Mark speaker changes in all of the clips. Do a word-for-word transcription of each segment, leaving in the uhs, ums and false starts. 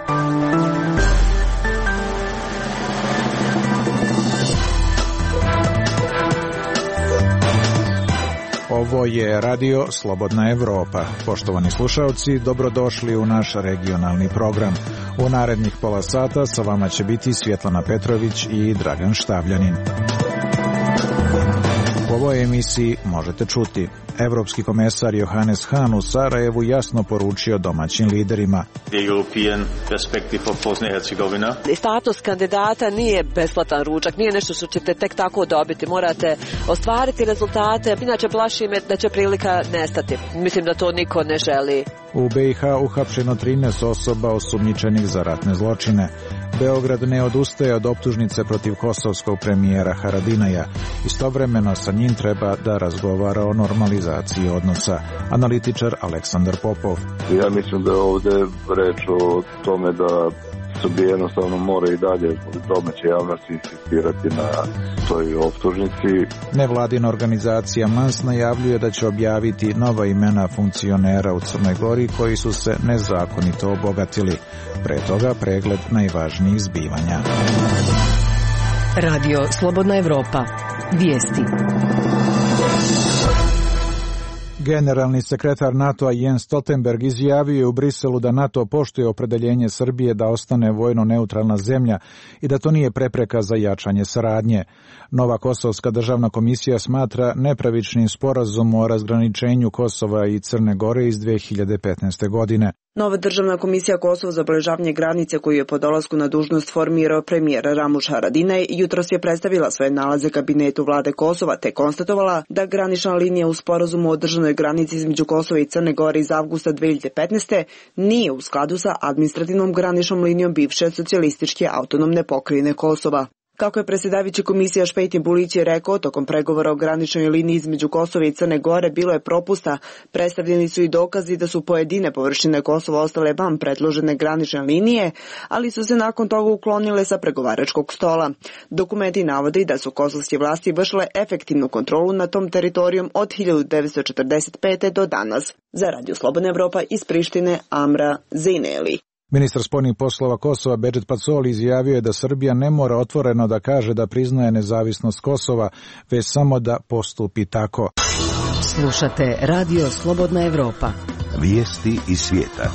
Speaker 1: Ovo je Radio Slobodna Evropa. Poštovani slušaoci, dobrodošli u naš regionalni program. U narednih pola sata sa vama će biti Svjetlana Petrović i Dragan Štavljanin. U ovoj emisiji možete čuti: Evropski komesar Johannes Hahn u Sarajevu jasno poručio domaćim liderima.
Speaker 2: Status kandidata nije besplatan ručak, nije nešto što ćete tek tako dobiti. Morate ostvariti rezultate, inače plaši me da će prilika nestati. Mislim da to niko ne želi.
Speaker 1: U B i H uhapšeno trinaest osoba osumnjičenih za ratne zločine. Beograd ne odustaje od optužnice protiv kosovskog premijera Haradinaja. Istovremeno sa njim treba da razgovara o normalizaciji odnosa. Analitičar Aleksandar Popov.
Speaker 3: Ja mislim da je ovdje reč o tome da Srbija jednostavno mora i dalje domaće javnosti insistirati na toj optužnici.
Speaker 1: Nevladina organizacija M A N S najavljuje da će objaviti nova imena funkcionera u Crnoj Gori koji su se nezakonito obogatili. Pre toga pregled najvažnijih zbivanja.
Speaker 4: Radio Slobodna Evropa. Vijesti.
Speaker 1: Generalni sekretar NATO-a Jens Stoltenberg izjavio je u Briselu da NATO poštuje opredeljenje Srbije da ostane vojno neutralna zemlja i da to nije prepreka za jačanje saradnje. Nova Kosovska državna komisija smatra nepravičnim sporazum o razgraničenju Kosova i Crne Gore iz dve hiljade petnaeste. godine.
Speaker 5: Nova državna komisija Kosova za obeležavanje granice koju je po dolasku na dužnost formirao premijer Ramuš Haradinaj jutros je predstavila svoje nalaze kabinetu vlade Kosova te konstatovala da granična linija u sporazumu o državnoj granici između Kosova i Crne Gore iz avgusta dve hiljade petnaeste. nije u skladu sa administrativnom graničnom linijom bivše socijalističke autonomne pokrajine Kosova. Kako je predsjedavajući komisija Špejtin Bulić je rekao, tokom pregovora o graničnoj liniji između Kosova i Crne Gore bilo je propusta. Predstavljeni su i dokazi da su pojedine površine Kosova ostale van predložene granične linije, ali su se nakon toga uklonile sa pregovaračkog stola. Dokumenti navode da su kosovske vlasti vršile efektivnu kontrolu nad tom teritorijom od hiljadu devetsto četrdeset pete. do danas. Za Radio Slobodna Evropa iz Prištine, Amra Zejneli.
Speaker 1: Ministar spoljnih poslova Kosova Bedžet Pacoli izjavio je da Srbija ne mora otvoreno da kaže da priznaje nezavisnost Kosova, već samo da postupi tako.
Speaker 4: Slušate Radio Slobodna Evropa.
Speaker 6: Vijesti iz svijeta.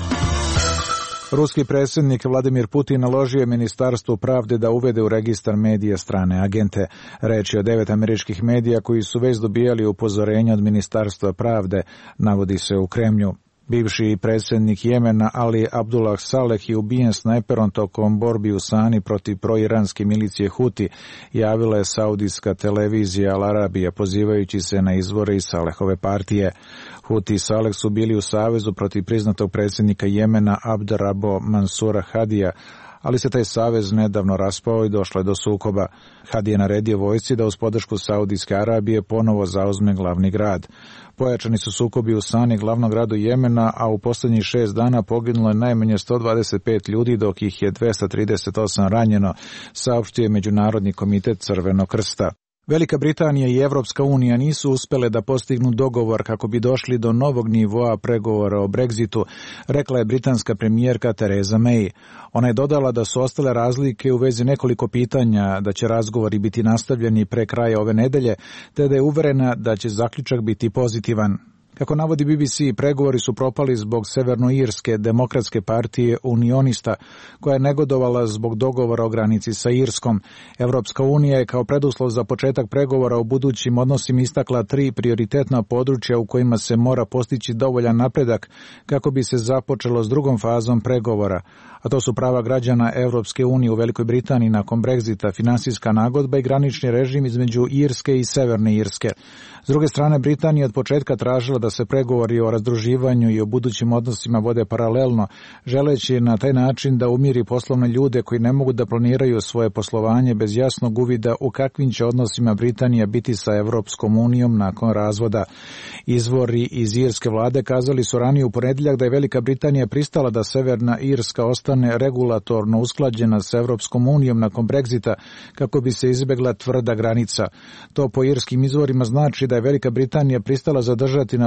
Speaker 1: Ruski predsjednik Vladimir Putin naložio je Ministarstvu pravde da uvede u registar medija strane agente. Reč je o devet američkih medija koji su već dobijali upozorenja od Ministarstva pravde, navodi se u Kremlju. Bivši predsjednik Jemena Ali Abdullah Saleh je ubijen snajperom tokom borbi u Sani protiv proiranske milicije Huti, javila je saudijska televizija Al Arabija pozivajući se na izvore iz Salehove partije. Huti i Saleh su bili u savezu protiv priznatog predsjednika Jemena Abd Rabo Mansura Hadija, ali se taj savez nedavno raspao i došlo je do sukoba. Hadi je naredio vojsci da uz podršku Saudijske Arabije ponovo zauzme glavni grad. Pojačani su sukobi u Sani, glavnom gradu Jemena, a u posljednjih šest dana poginulo je najmanje sto dvadeset pet ljudi, dok ih je dvesta trideset osam ranjeno, saopštio je Međunarodni komitet Crvenog krsta. Velika Britanija i Evropska unija nisu uspjele da postignu dogovor kako bi došli do novog nivoa pregovora o Brexitu, rekla je britanska premijerka Theresa May. Ona je dodala da su ostale razlike u vezi nekoliko pitanja, da će razgovori biti nastavljeni pre kraja ove nedelje, te da je uverena da će zaključak biti pozitivan. Kako navodi B B C, pregovori su propali zbog Severnoirske demokratske partije Unionista, koja je negodovala zbog dogovora o granici sa Irskom. Evropska unija je kao preduslov za početak pregovora o budućim odnosima istakla tri prioritetna područja u kojima se mora postići dovoljan napredak kako bi se započelo s drugom fazom pregovora, a to su prava građana Evropske unije u Velikoj Britaniji nakon Brexita, finansijska nagodba i granični režim između Irske i Severne Irske. S druge strane, Britanija od početka tražila da se pregovori o razdruživanju i o budućim odnosima vode paralelno, želeći na taj način da umiri poslovne ljude koji ne mogu da planiraju svoje poslovanje bez jasnog uvida u kakvim će odnosima Britanija biti sa Evropskom unijom nakon razvoda. Izvori iz irske vlade kazali su ranije u ponedjeljak da je Velika Britanija pristala da Severna Irska ostane regulatorno usklađena sa Evropskom unijom nakon Brexita kako bi se izbjegla tvrda granica. To po irskim izvorima znači da je Velika Britanija pristala zadržati na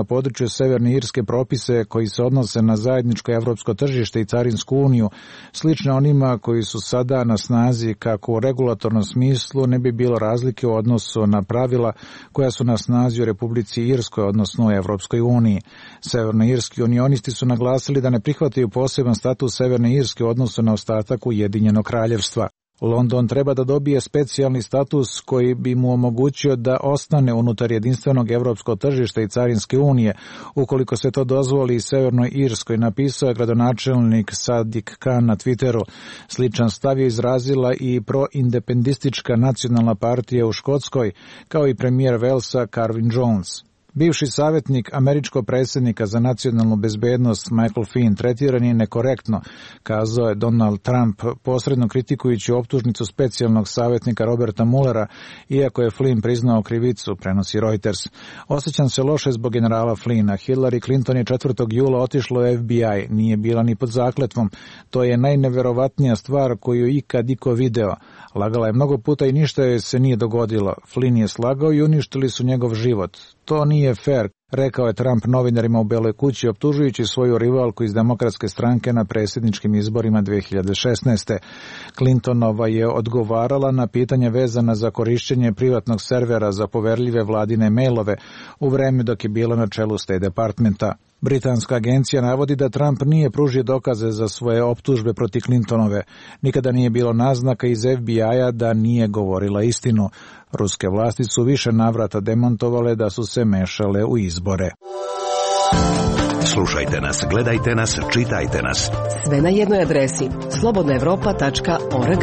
Speaker 1: području Severne Irske propise koji se odnose na zajedničko evropsko tržište i carinsku uniju, slične onima koji su sada na snazi, kako u regulatornom smislu ne bi bilo razlike u odnosu na pravila koja su na snazi u Republici Irskoj, odnosno u Evropskoj uniji. Severnoirski unionisti su naglasili da ne prihvataju poseban status Severne Irske u odnosu na ostatak Ujedinjenog kraljevstva. London treba da dobije specijalni status koji bi mu omogućio da ostane unutar jedinstvenog evropskog tržišta i carinske unije, ukoliko se to dozvoli Severnoj Irskoj, napisao je gradonačelnik Sadiq Khan na Twitteru. Sličan stav je izrazila i proindependistička nacionalna partija u Škotskoj, kao i premijer Walesa Carvin Jones. Bivši savjetnik američkog predsjednika za nacionalnu bezbednost Michael Flynn tretiran je nekorektno, kazao je Donald Trump, posredno kritikujući optužnicu specijalnog savjetnika Roberta Muellera, iako je Flynn priznao krivicu, prenosi Reuters. Osjećam se loše zbog generala Flynna. Hillary Clinton je četvrtog jula otišla u F B I, nije bila ni pod zakletvom. To je najneverovatnija stvar koju ikad iko video. Lagala je mnogo puta i ništa joj se nije dogodilo. Flynn je slagao i uništili su njegov život. To nije fair, rekao je Trump novinarima u Beloj kući, optužujući svoju rivalku iz Demokratske stranke na predsjedničkim izborima dve hiljade šesnaeste. Clintonova je odgovarala na pitanja vezana za korišćenje privatnog servera za poverljive vladine mailove u vreme dok je bila na čelu State Departmenta. Britanska agencija navodi da Trump nije pružio dokaze za svoje optužbe protiv Clintonove. Nikada nije bilo naznaka iz F B I-a da nije govorila istinu. Ruske vlasti su više navrata demontovale da su se mešale u izbore.
Speaker 6: Slušajte nas, gledajte nas, čitajte nas.
Speaker 4: Sve na jednoj adresi slobodna evropa tačka org.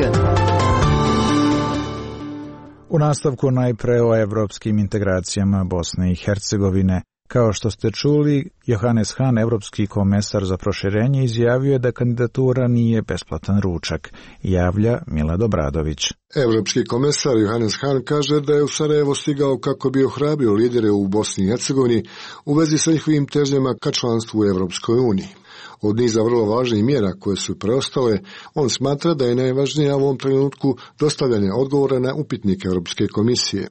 Speaker 1: U nastavku najpre o evropskim integracijama Bosne i Hercegovine. Kao što ste čuli, Johannes Hahn, evropski komesar za proširenje, izjavio je da kandidatura nije besplatan ručak. Javlja Milad Obradović.
Speaker 7: Evropski komesar Johannes Hahn kaže da je u Sarajevo stigao kako bi ohrabrio lidere u Bosni i Hercegovini u vezi sa njihovim težnjama ka članstvu u Evropskoj uniji. Od niza vrlo važnih mjera koje su preostale, on smatra da je najvažnija u ovom trenutku dostavljanje odgovora na upitnik Europske komisije.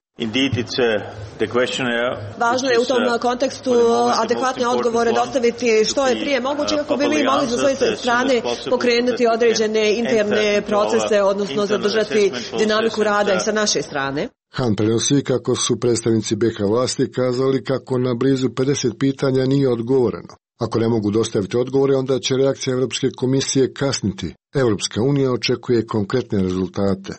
Speaker 2: Važno je u tom kontekstu adekvatne odgovore dostaviti što je prije moguće kako bi mi mogli sa svoje strane pokrenuti određene interne procese, odnosno zadržati dinamiku rada i sa naše strane.
Speaker 7: Hahn prenosi kako su predstavnici B iH vlasti kazali kako na blizu pedeset pitanja nije odgovoreno. Ako ne mogu dostaviti odgovore, onda će reakcija Europske komisije kasniti. Europska unija očekuje konkretne rezultate.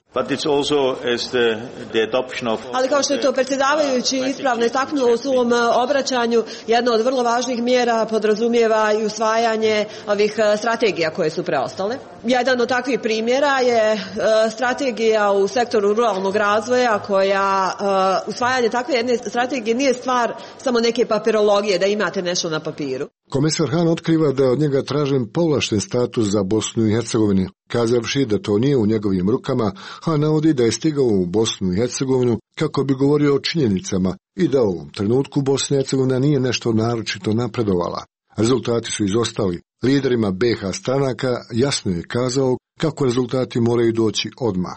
Speaker 2: Ali kao što je to predsjedavajući ispravno istaknuo u svom obraćanju, jedna od vrlo važnih mjera podrazumijeva i usvajanje ovih strategija koje su preostale. Jedan od takvih primjera je strategija u sektoru ruralnog razvoja, koja usvajanje takve jedne strategije nije stvar samo neke papirologije, da imate nešto na papiru.
Speaker 7: Komesar Hahn otkriva da je od njega tražen povlašten status za Bosnu i Hercegovinu. Kazavši da to nije u njegovim rukama, Hahn navodi da je stigao u Bosnu i Hercegovinu kako bi govorio o činjenicama i da u ovom trenutku Bosna i Hercegovina nije nešto naročito napredovala. Rezultati su izostali. Liderima B iH stranaka jasno je kazao kako rezultati moraju doći odmah.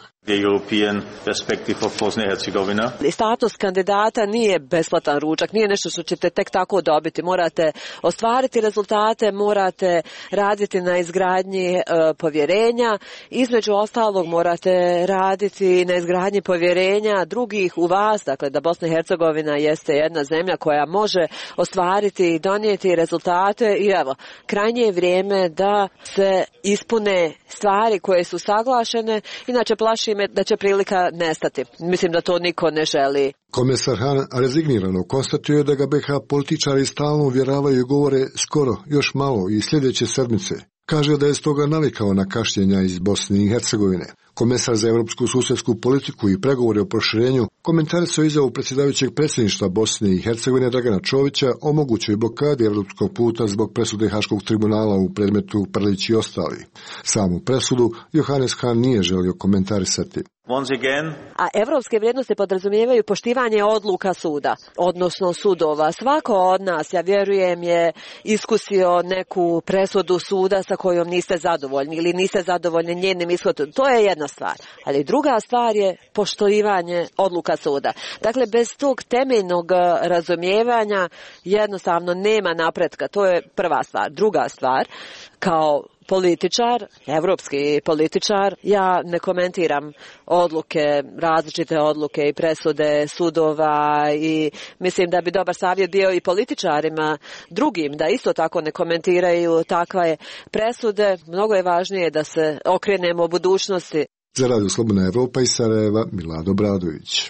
Speaker 2: Status kandidata nije besplatan ručak, nije nešto što ćete tek tako dobiti. Morate ostvariti rezultate, morate raditi na izgradnji e, povjerenja. Između ostalog morate raditi na izgradnji povjerenja drugih u vas, dakle da Bosna i Hercegovina jeste jedna zemlja koja može ostvariti i donijeti rezultate i evo, krajnje je vrijeme da se ispune stvari koje su saglašene, inače plaši me da će prilika nestati. Mislim da to niko ne želi.
Speaker 7: Komesar Hahn rezignirano konstatuje da ga B iH političari stalno uvjeravaju i govore skoro, još malo i sljedeće sedmice. Kaže da je stoga navikao na kašnjenja iz Bosne i Hercegovine. Komesar za europsku susedsku politiku i pregovore o proširenju komentarisao izjavu predsjedavajućeg predsjedništva Bosne i Hercegovine Dragana Čovića o mogućoj blokadi europskog puta zbog presude Haškog tribunala u predmetu Prlić i ostali. Samu presudu Johannes Hahn nije želio komentarisati.
Speaker 2: A evropske vrijednosti podrazumijevaju poštivanje odluka suda, odnosno sudova. Svako od nas, ja vjerujem, je iskusio neku presudu suda sa kojom niste zadovoljni ili niste zadovoljni njenim ishodom. To je jedna jedna stvar. Ali druga stvar je poštovanje odluka suda. Dakle, bez tog temeljnog razumijevanja jednostavno nema napretka. To je prva stvar. Druga stvar, kao političar, evropski političar, ja ne komentiram odluke, različite odluke i presude sudova i mislim da bi dobar savjet bio i političarima drugim da isto tako ne komentiraju takve presude. Mnogo je važnije da se okrenemo u budućnosti.
Speaker 7: Za Radio Slobodna Evropa iz Sarajeva, Milado Bradović.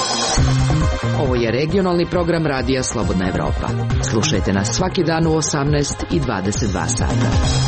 Speaker 4: Ovo je regionalni program Radija Slobodna Evropa. Slušajte nas svaki dan u osamnaest i dvadeset dva sata.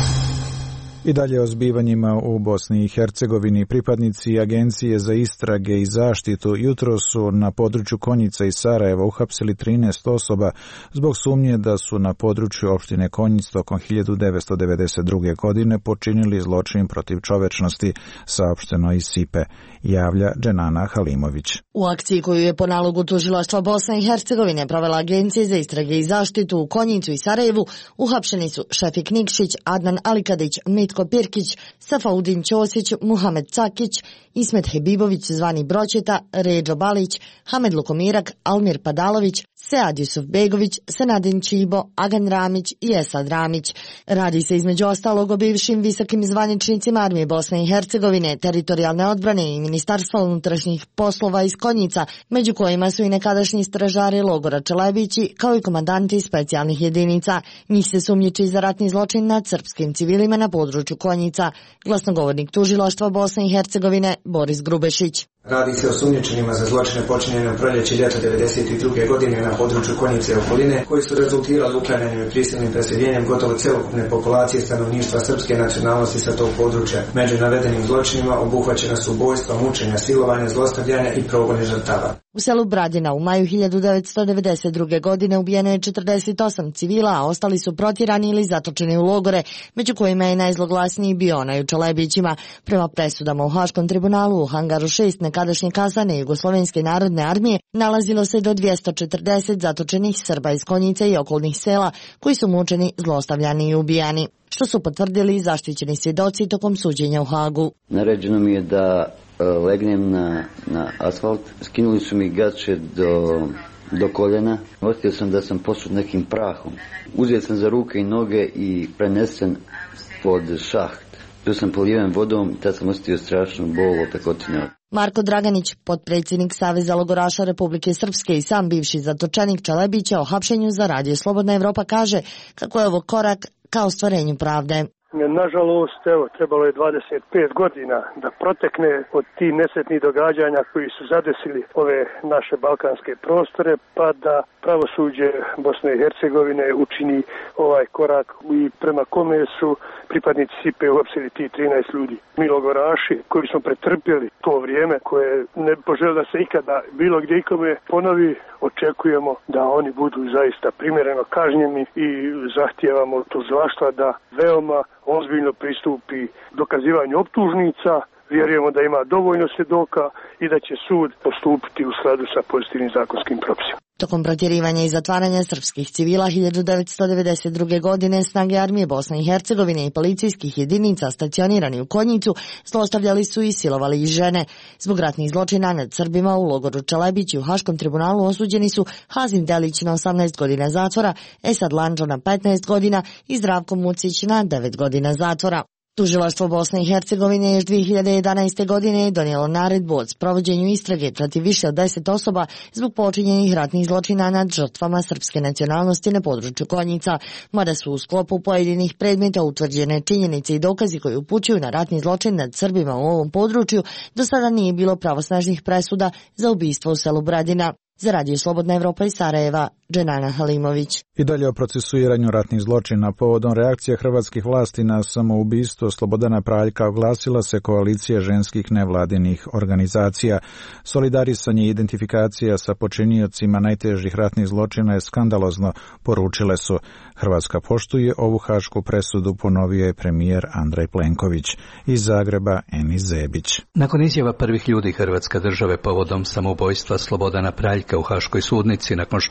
Speaker 1: I dalje o zbivanjima u Bosni i Hercegovini. Pripadnici Agencije za istrage i zaštitu jutro su na području Konjica i Sarajeva uhapsili trinaest osoba zbog sumnje da su na području opštine Konjic tokom hiljadu devetsto devedeset druge. godine počinili zločin protiv čovečnosti, saopšteno iz Sipe, javlja Dženana Halimović.
Speaker 8: U akciji koju je po nalogu tužilaštva Bosne i Hercegovine provela Agencija za istrage i zaštitu u Konjicu i Sarajevu, uhapšeni su Šefik Nikšić, Adnan Alikadić, Mitko Pirkić, Safaudin Ćosić, Muhamed Cakić, Ismet Hebibović zvani Broćeta, Ređo Balić, Hamed Lukomirak, Almir Padalović, Sead Jusufbegović, Senadin Čibo, Agan Ramić i Esad Ramić. Radi se između ostalog o bivšim visokim zvaničnicima Armije Bosne i Hercegovine, teritorijalne odbrane i Ministarstva unutrašnjih poslova iz Konjica, među kojima su i nekadašnji stražari logora Čelebići, kao i komandanti specijalnih jedinica. Njih se sumnjiči za ratni zločin nad srpskim civilima na području Konjica. Glasnogovornik tužilaštva Bosne i Hercegovine Boris Grubešić.
Speaker 9: Radi se o sumnjičenima za zločine počinjene u proljeće ljeta devedeset druge. godine na području Konjice i okoline, koji su rezultirali uklanjanjem i prisilnim preseljenjem gotovo celokupne populacije stanovništva srpske nacionalnosti sa tog područja. Među navedenim zločinima obuhvaćena su ubojstva, mučenja, silovanja, zlostavljanja i progone žrtava.
Speaker 8: U selu Bradina u maju hiljadu devetsto devedeset druge. godine ubijeno je četrdeset osam civila, a ostali su protjerani ili zatočeni u logore, među kojima je najzloglasniji bio onaj u Čelebićima. Prema presudama u Haškom tribunalu u hangaru šest nekadašnje kasarne Jugoslovenske narodne armije nalazilo se do dvjesto četrdeset zatočenih Srba iz Konjice i okolnih sela, koji su mučeni, zlostavljani i ubijani, što su potvrdili zaštićeni svjedoci tokom suđenja u Hagu.
Speaker 10: Naređeno mi je da legnem na, na asfalt, skinuli su mi gaće do, do koljena, osjetio sam da sam posut nekim prahom. Uzet sam za ruke i noge i prenesen pod šaht. Tu sam poliven vodom, tad sam osjetio strašnu bol opekotine.
Speaker 8: Marko Draganić, potpredsjednik Saveza logoraša Republike Srpske i sam bivši zatočenik Čelebića o hapšenju za Radio Slobodna Evropa, kaže kako je ovo korak ka ostvarenju pravde.
Speaker 11: Nažalost, evo, trebalo je dvadeset pet godina da protekne od tih nesretnih događanja koji su zadesili ove naše balkanske prostore, pa da pravosuđe Bosne i Hercegovine učini ovaj korak i prema kome su pripadnici Sipe uhapsili ti trinaest ljudi. Mi logoraši koji smo pretrpjeli to vrijeme koje ne poželi da se ikada bilo gdje ikome ponovi, očekujemo da oni budu zaista primjereno kažnjeni i zahtijevamo to zvaštva da veoma ozbiljno pristupi dokazivanju optužnica. Vjerujemo da ima dovoljno svjedoka i da će sud postupiti u skladu sa pozitivnim zakonskim propisima.
Speaker 8: Tokom protjerivanja i zatvaranja srpskih civila hiljadu devetsto devedeset druge. godine snage Armije Bosne i Hercegovine i policijskih jedinica stacionirani u Konjicu zlostavljali su i silovali i žene. Zbog ratnih zločina nad Srbima u logoru Čelebić i u Haškom tribunalu osuđeni su Hazim Delić na osamnaest godina zatvora, Esad Landžo na petnaest godina i Zdravko Mucić na devet godina zatvora. Tužilaštvo Bosne i Hercegovine još dvije hiljade jedanaeste. godine je donijelo naredbu o sprovođenju istrage protiv više od deset osoba zbog počinjenih ratnih zločina nad žrtvama srpske nacionalnosti na području Konjica, mada su u sklopu pojedinih predmeta utvrđene činjenice i dokazi koji upućuju na ratni zločin nad Srbima u ovom području, do sada nije bilo pravosnažnih presuda za ubistvo u selu Bradina. Za Radio Slobodna Evropa iz Sarajeva, Dženana Halimović.
Speaker 1: I dalje o procesuiranju ratnih zločina. Povodom reakcije hrvatskih vlasti na samoubistvo Slobodana Praljka oglasila se koalicija ženskih nevladinih organizacija. Solidarisanje i identifikacija sa počiniocima najtežih ratnih zločina je skandalozno, poručile su. Hrvatska poštuje ovu hašku presudu, ponovio je premijer Andrej Plenković. Iz Zagreba Enis Zebić.
Speaker 12: Nakon izjava prvih ljudi Hrvatske države povodom samoubojstva Slobodana Praljka u haškoj sudnici, nakon što mu je potvrđeno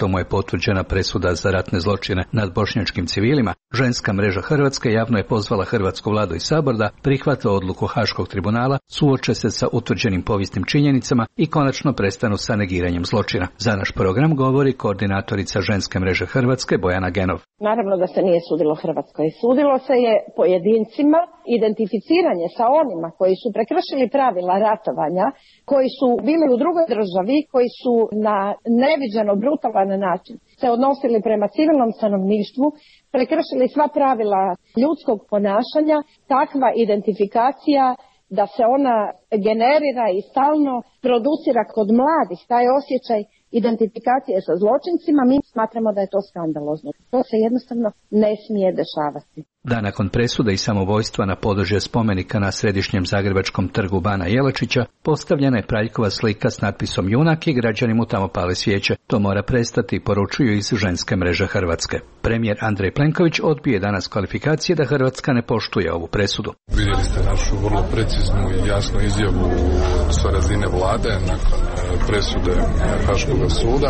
Speaker 12: potvrđena presuda za ratne zločine nad bošnjačkim civilima, Ženska mreža Hrvatske javno je pozvala hrvatsku vladu i sabor da prihvate odluku Haškog tribunala, suoče se sa utvrđenim povijesnim činjenicama i konačno prestanu sa negiranjem zločina. Za naš program govori koordinatorica Ženske mreže Hrvatske Bojana Genov.
Speaker 13: Naravno da se nije sudilo Hrvatskoj. Sudilo se je pojedincima, identificiranje sa onima koji su prekršili pravila ratovanja, koji su bili u drugoj državi, koji su na neviđeno brutalan način se odnosili prema civilnom stanovništvu, prekršili sva pravila ljudskog ponašanja. Takva identifikacija da se ona generira i stalno producira kod mladih, taj osjećaj identifikacije sa zločincima, mi smatramo da je to skandalozno. To se jednostavno ne smije dešavati.
Speaker 12: Da nakon presude i samovojstva na područje spomenika na središnjem zagrebačkom trgu Bana Jelačića postavljena je Praljkova slika s natpisom Junak i građani mu tamo pale svijeće. To mora prestati, poručuju iz Ženske mreže Hrvatske. Premijer Andrej Plenković odbije danas kvalifikacije da Hrvatska ne poštuje ovu presudu.
Speaker 14: Vidjeli ste našu vrlo preciznu i jasnu izjavu sa razine vlade nakon presude Haškog suda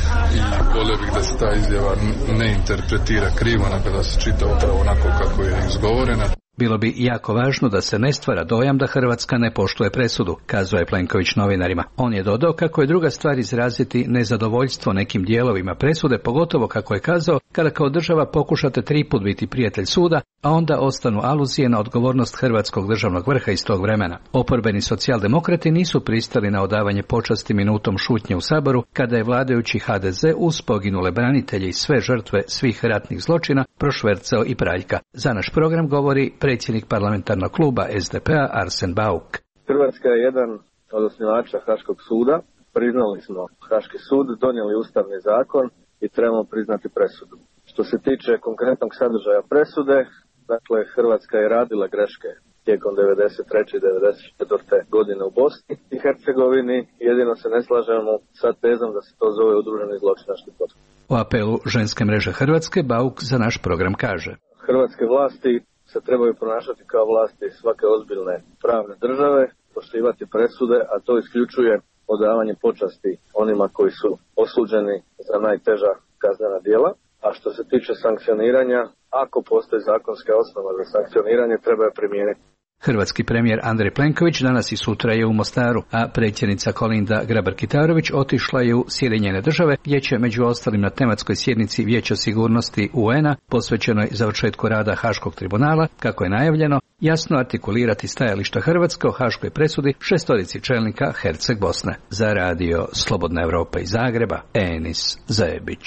Speaker 14: i volio bih da se ta izjava ne interpretira krivo, nego da se čita upravo onako kako je izgovorena.
Speaker 12: Bilo bi jako važno da se ne stvara dojam da Hrvatska ne poštuje presudu, kazao je Plenković novinarima. On je dodao kako je druga stvar izraziti nezadovoljstvo nekim dijelovima presude, pogotovo kako je kazao kada kao država pokušate tri put biti prijatelj suda, a onda ostanu aluzije na odgovornost hrvatskog državnog vrha iz tog vremena. Oporbeni socijaldemokrati nisu pristali na odavanje počasti minutom šutnje u Saboru kada je vladajući ha de ze uz poginule branitelje i sve žrtve svih ratnih zločina prošvercao i Praljka. Za naš program govori predsjednik parlamentarnog kluba es de pe-a Arsen Bauk.
Speaker 15: Hrvatska je jedan od osnivača Haškog suda. Priznali smo Haški sud, donijeli ustavni zakon i trebamo priznati presudu. Što se tiče konkretnog sadržaja presude, dakle Hrvatska je radila greške tijekom devedeset treće i devedeset četvrte godine u Bosni i Hercegovini. Jedino se ne slažemo sa tezom da se to zove udruženi zločinački pothvat.
Speaker 12: U apelu Ženske mreže Hrvatske Bauk za naš program kaže:
Speaker 15: Hrvatske vlasti se trebaju ponašati kao vlasti svake ozbiljne pravne države, poštivati presude, a to isključuje odavanje počasti onima koji su osuđeni za najteža kaznena djela. A što se tiče sankcioniranja, ako postoji zakonska osnova za sankcioniranje, treba je primijeniti.
Speaker 12: Hrvatski premijer Andrej Plenković danas i sutra je u Mostaru, a predsjednica Kolinda Grabar-Kitarović otišla je u Sjedinjene države, gdje će među ostalim na tematskoj sjednici Vijeća sigurnosti u en a, posvećenoj završetku rada Haškog tribunala, kako je najavljeno, jasno artikulirati stajališta Hrvatske o haškoj presudi šestorici čelnika Herceg Bosne. Za radio Slobodna Evropa iz Zagreba, Enis Zajebić.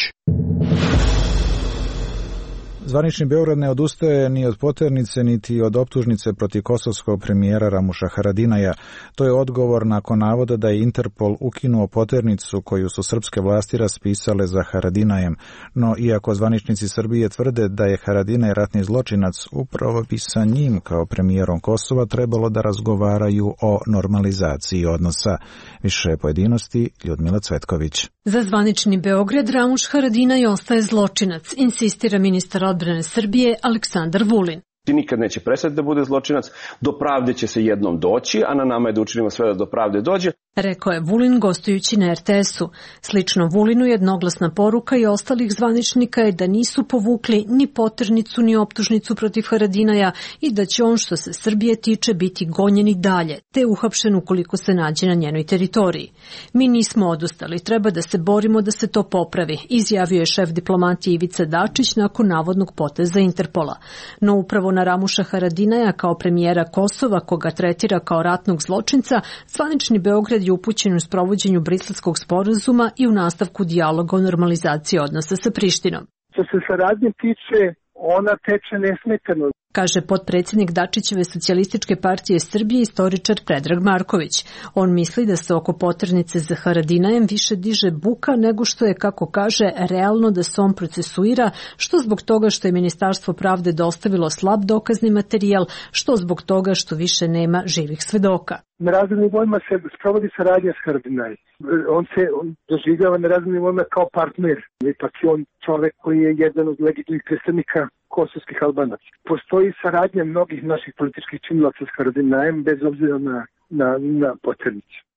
Speaker 1: Zvanični Beograd ne odustaje ni od poternice niti od optužnice protiv kosovskog premijera Ramuša Haradinaja. To je odgovor nakon navoda da je Interpol ukinuo poternicu koju su srpske vlasti raspisale za Haradinajem. No, iako zvaničnici Srbije tvrde da je Haradinaj ratni zločinac, upravo bi sa njim kao premijerom Kosova trebalo da razgovaraju o normalizaciji odnosa. Više pojedinosti Ljudmila Cvetković.
Speaker 16: Za zvanični Beograd Ramuš Haradinaj ostaje zločinac, insistira ministar odbrane Srbije Aleksandar Vulin.
Speaker 17: Nikad neće prestati da bude zločinac, do pravde će se jednom doći, a na nama je da učinimo sve da do pravde dođe.
Speaker 16: Rekao je Vulin gostujući na er te esu. Slično Vulinu jednoglasna poruka i ostalih zvaničnika je da nisu povukli ni poternicu ni optužnicu protiv Haradinaja i da će on što se Srbije tiče biti gonjen i dalje, te uhapšen ukoliko se nađe na njenoj teritoriji. Mi nismo odustali, treba da se borimo da se to popravi, izjavio je šef diplomatije Ivica Dačić nakon navodnog poteza Interpola. No upravo na Ramuša Haradinaja kao premijera Kosova, koga tretira kao ratnog zločinca, zvanični Beograd je upućen u sprovođenju Briselskog sporazuma i u nastavku dijaloga o normalizaciji odnosa sa Prištinom.
Speaker 11: Što se saradnje tiče, ona teče nesmetano,
Speaker 16: kaže potpredsjednik Dačićeve socijalističke partije Srbije istoričar Predrag Marković. On misli da se oko poternice za Haradinajem više diže buka nego što je, kako kaže, realno da se on procesuira, što zbog toga što je Ministarstvo pravde dostavilo slab dokazni materijal, što zbog toga što više nema živih svedoka.
Speaker 11: Na raznim nivoima se sprovodi saradnja s Haradinajem. On se on doživljava na raznim nivoima kao partner. Ipak je on čovek koji je jedan od legitimnih predstavnika kosovskih Albanaca. Postoji saradnja mnogih naših političkih činilaca s Haradinajem bez obzira na, na, na poternicu.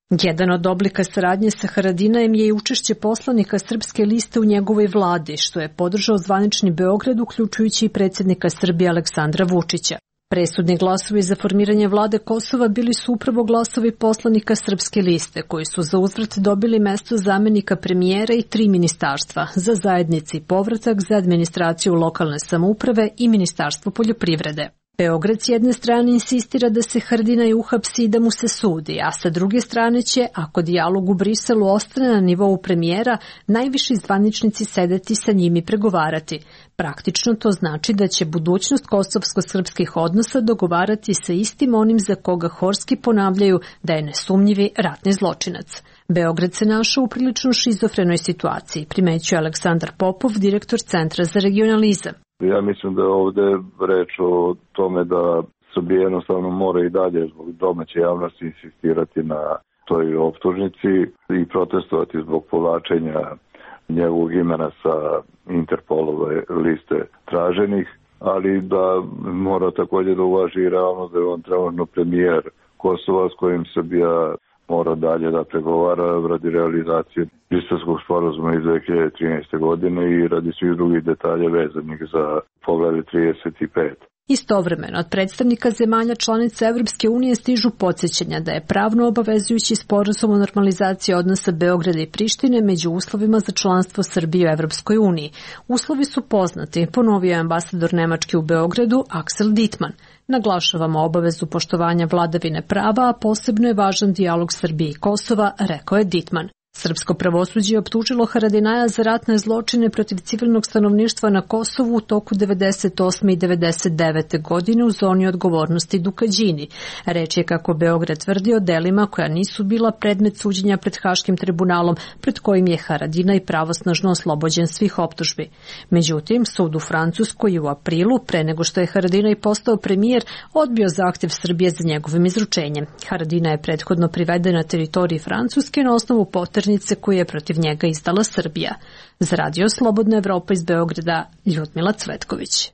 Speaker 16: Jedan od oblika saradnje sa Haradinajem je i učešće poslanika Srpske liste u njegovoj vladi, što je podržao zvanični Beograd, uključujući i predsjednika Srbije Aleksandra Vučića. Presudni glasovi za formiranje vlade Kosova bili su upravo glasovi poslanika Srpske liste, koji su za uzvrat dobili mesto zamenika premijera i tri ministarstva, za zajednici povratak, za administraciju lokalne samouprave i ministarstvo poljoprivrede. Beograd s jedne strane insistira da se Haradinaj uhapsi i da mu se sudi, a sa druge strane će, ako dijalog u Briselu ostane na nivou premijera, najviši zvaničnici sedeti sa njim i pregovarati. Praktično to znači da će budućnost kosovsko-srpskih odnosa dogovarati sa istim onim za koga horski ponavljaju da je nesumnjivi ratni zločinac. Beograd se našao u prilično šizofrenoj situaciji, primećuje Aleksandar Popov, direktor Centra za regionalizam.
Speaker 3: Ja mislim da je ovde reč o tome da Srbija jednostavno mora i dalje zbog domaće javnosti insistirati na toj optužnici i protestovati zbog povlačenja njegovog imena sa Interpolove liste traženih, ali da mora također da uvaži i realnost da je on trenutno premijer Kosova s kojim Srbija mora dalje da pregovara radi realizacije Briselskog sporazuma iz dve hiljade trinaeste. godine i radi svih drugih detalja vezanih za poglavlje trideset pet.
Speaker 16: Istovremeno, od predstavnika zemalja članica Evropske unije stižu podsjećanja da je pravno obavezujući sporazum o normalizaciji odnosa Beograda i Prištine među uslovima za članstvo Srbije u Evropskoj uniji. Uslovi su poznati, ponovio je ambasador Nemačke u Beogradu Axel Dittmann. Naglašavamo obavezu poštovanja vladavine prava, a posebno je važan dijalog Srbije i Kosova, rekao je Dittmann. Srpsko pravosuđe je optužilo Haradinaja za ratne zločine protiv civilnog stanovništva na Kosovu u toku devedeset osme i devedeset devete. godine u zoni odgovornosti Dukađini. Reč je, kako Beograd tvrdi, o delima koja nisu bila predmet suđenja pred Haškim tribunalom, pred kojim je Haradinaj pravosnažno oslobođen svih optužbi. Međutim, sud u Francuskoj je u aprilu, pre nego što je Haradinaj postao premijer, odbio zahtev Srbije za njegovim izručenjem. Haradinaj je prethodno priveden na teritoriji Francuske na osnovu poternice koju je protiv njega izdala Srbija. Za Radio Slobodna Evropa iz Beograda, Ljudmila Cvetković.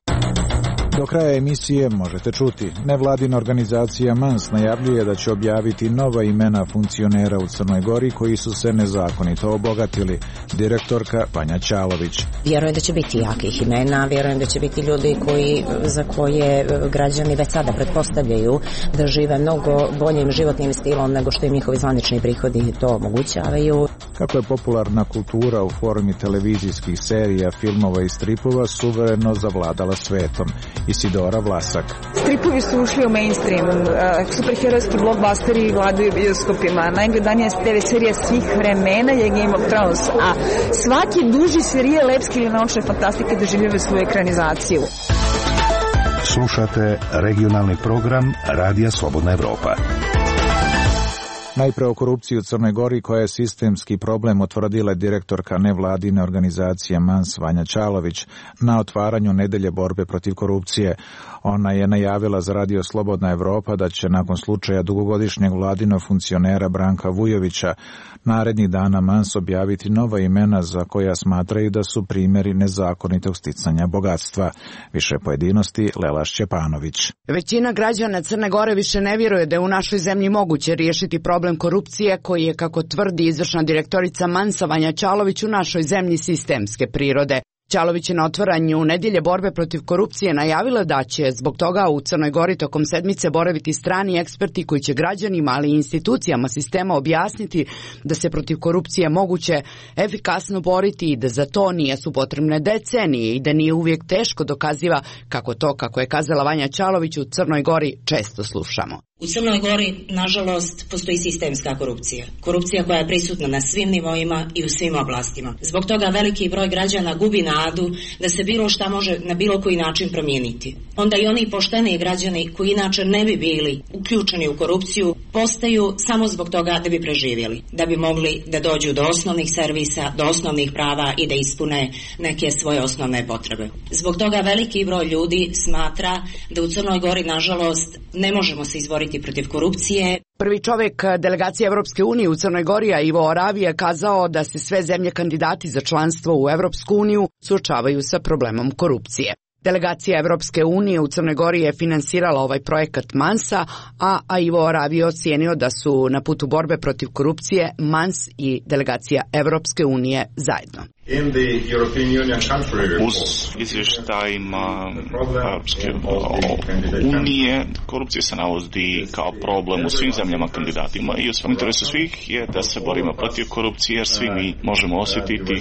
Speaker 1: Do kraja emisije možete čuti. Nevladina organizacija MANS najavljuje da će objaviti nova imena funkcionera u Crnoj Gori koji su se nezakonito obogatili. Direktorka Vanja Ćalović.
Speaker 18: Vjerujem da će biti jakih imena, vjerujem da će biti ljudi koji, za koje građani već sada pretpostavljaju da žive mnogo boljim životnim stilom nego što im njihovi zvanični prihodi to omogućavaju.
Speaker 1: Kako je popularna kultura u formi televizijskih serija, filmova i stripova suvereno zavladala svetom. Isidora Vlasak.
Speaker 19: Stripovi su ušli u mainstream, superherojski blockbusteri vladaju bioskopima, najgledanija te ve serija svih vremena je Game of Thrones, a svaki duži serijal epske ili naučne fantastike doživljava svoju ekranizaciju.
Speaker 6: Slušate regionalni program Radija Slobodna Evropa.
Speaker 1: Najpre o korupciji u Crnoj Gori, koja je sistemski problem, utvrdila direktorka nevladine organizacije MANS Vanja Ćalović na otvaranju nedelje borbe protiv korupcije. Ona je najavila za Radio Slobodna Evropa da će nakon slučaja dugogodišnjeg vladinog funkcionera Branka Vujovića narednih dana MANS objaviti nova imena za koja smatraju da su primjeri nezakonitog sticanja bogatstva. Više pojedinosti Lela Šćepanović.
Speaker 20: Većina građana Crne Gore više ne vjeruje da je u našoj zemlji moguće riješiti problem korupcije koji je, kako tvrdi izvršna direktorica MANS-a Vanja Ćalović, u našoj zemlji sistemske prirode. Ćalović je na otvaranju nedjelje borbe protiv korupcije najavila da će zbog toga u Crnoj Gori tokom sedmice boraviti strani eksperti koji će građanima, ali i institucijama sistema objasniti da se protiv korupcije moguće efikasno boriti i da za to nisu potrebne decenije i da nije uvijek teško dokaziva, kako to, kako je kazala Vanja Ćalović, u Crnoj Gori često slušamo.
Speaker 21: U Crnoj Gori, nažalost, postoji sistemska korupcija. Korupcija koja je prisutna na svim nivoima i u svim oblastima. Zbog toga veliki broj građana gubi nadu da se bilo šta može na bilo koji način promijeniti. Onda i oni pošteni građani koji inače ne bi bili uključeni u korupciju postaju samo zbog toga da bi preživjeli. Da bi mogli da dođu do osnovnih servisa, do osnovnih prava i da ispune neke svoje osnovne potrebe. Zbog toga veliki broj ljudi smatra da u Crnoj Gori, nažalost, ne možemo se izboriti protiv korupcije.
Speaker 20: Prvi čovjek delegacije Evropske unije u Crnoj Gori, Ivo Oravi, je kazao da se sve zemlje kandidati za članstvo u Evropsku uniju suočavaju sa problemom korupcije. Delegacija Evropske unije u Crnoj Gori je finansirala ovaj projekat Mansa, a, a Ivo Arabi ocijenio da su na putu borbe protiv korupcije Mans i delegacija Evropske unije zajedno.
Speaker 5: Uz izvještajima Europske unije korupcija se navodi kao problem u svim zemljama kandidatima i u interesu svih je da se borimo protiv korupcije jer svi mi možemo osjetiti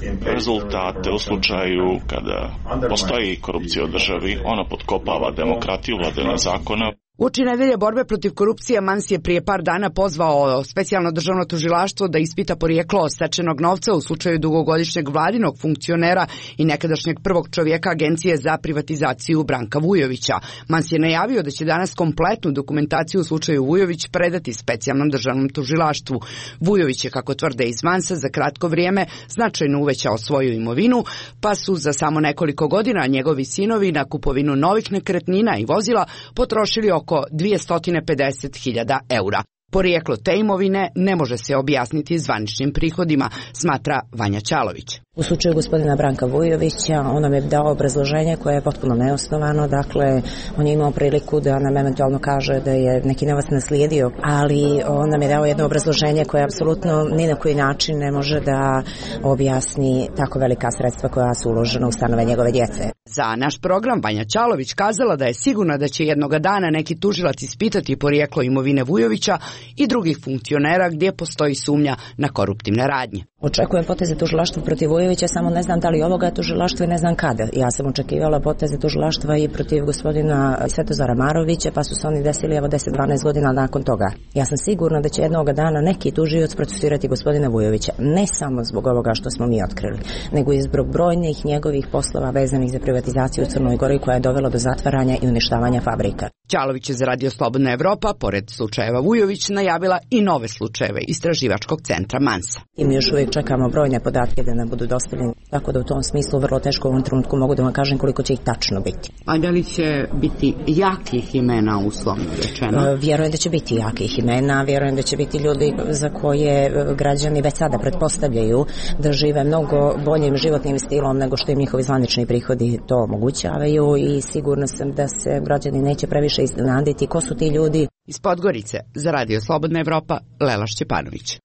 Speaker 5: rezultate u slučaju kada postoji korupcija u državi, ona potkopava demokratiju, vladavinu zakona.
Speaker 20: Uoči nedelje borbe protiv korupcije Mans je prije par dana pozvao specijalno državno tužilaštvo da ispita porijeklo stečenog novca u slučaju dugogodišnjeg vladinog funkcionera i nekadašnjeg prvog čovjeka Agencije za privatizaciju Branka Vujovića. Mans je najavio da će danas kompletnu dokumentaciju u slučaju Vujović predati specijalnom državnom tužilaštvu. Vujović je, kako tvrde iz Mansa, za kratko vrijeme značajno uvećao svoju imovinu, pa su za samo nekoliko godina njegovi sinovi na kupovinu novih nekretnina i vozila potrošili oko oko dvjesto pedeset hiljada eura. Porijeklo te imovine ne može se objasniti zvaničnim prihodima, smatra Vanja Ćalović.
Speaker 18: U slučaju gospodina Branka Vujovića on nam je dao obrazloženje koje je potpuno neosnovano, dakle on je imao priliku da nam eventualno kaže da je neki novac naslijedio, ali on nam je dao jedno obrazloženje koje apsolutno ni na koji način ne može da objasni tako velika sredstva koja su uložena u stanove njegove djece.
Speaker 20: Za naš program Vanja Ćalović kazala da je sigurna da će jednoga dana neki tužilac ispitati porijeklo imovine Vujovića i drugih funkcionera gdje postoji sumnja na koruptivne radnje.
Speaker 18: Očekujem poteze tužilaštva protiv Vujovića, samo ne znam da li ovoga tužilaštva i ne znam kada. Ja sam očekivala poteze tužilaštva i protiv gospodina Svetozara Marovića, pa su se oni desili evo deset dvanaest godina nakon toga. Ja sam sigurna da će jednoga dana neki tužioc procesuirati gospodina Vujovića, ne samo zbog ovoga što smo mi otkrili, nego i zbog brojnih njegovih poslova vezanih za privatizaciju u Crnoj Gori koja je dovela do zatvaranja i uništavanja fabrika.
Speaker 20: Ćalović je za Radio Slobodna Evropa, pored slučajeva Vujović, najavila i nove slučajeve istraživačkog centra Mansa.
Speaker 18: I mi još uvijek čekamo brojne podatke da nam budu dostavljeni, tako da u tom smislu vrlo teško u ovom trenutku mogu da vam kažem koliko će ih tačno biti.
Speaker 20: A da li će biti jakih imena uslovno rečeno?
Speaker 18: Vjerujem da će biti jakih imena, vjerujem da će biti ljudi za koje građani već sada pretpostavljaju da žive mnogo boljim životnim stilom nego što im njihovi zvanični prihodi to omogućavaju i sigurna sam da se građani neće previše iznenaditi ko su ti ljudi.
Speaker 20: Iz Podgorice za Radio Slobodna Evropa, Lela Šćepanović.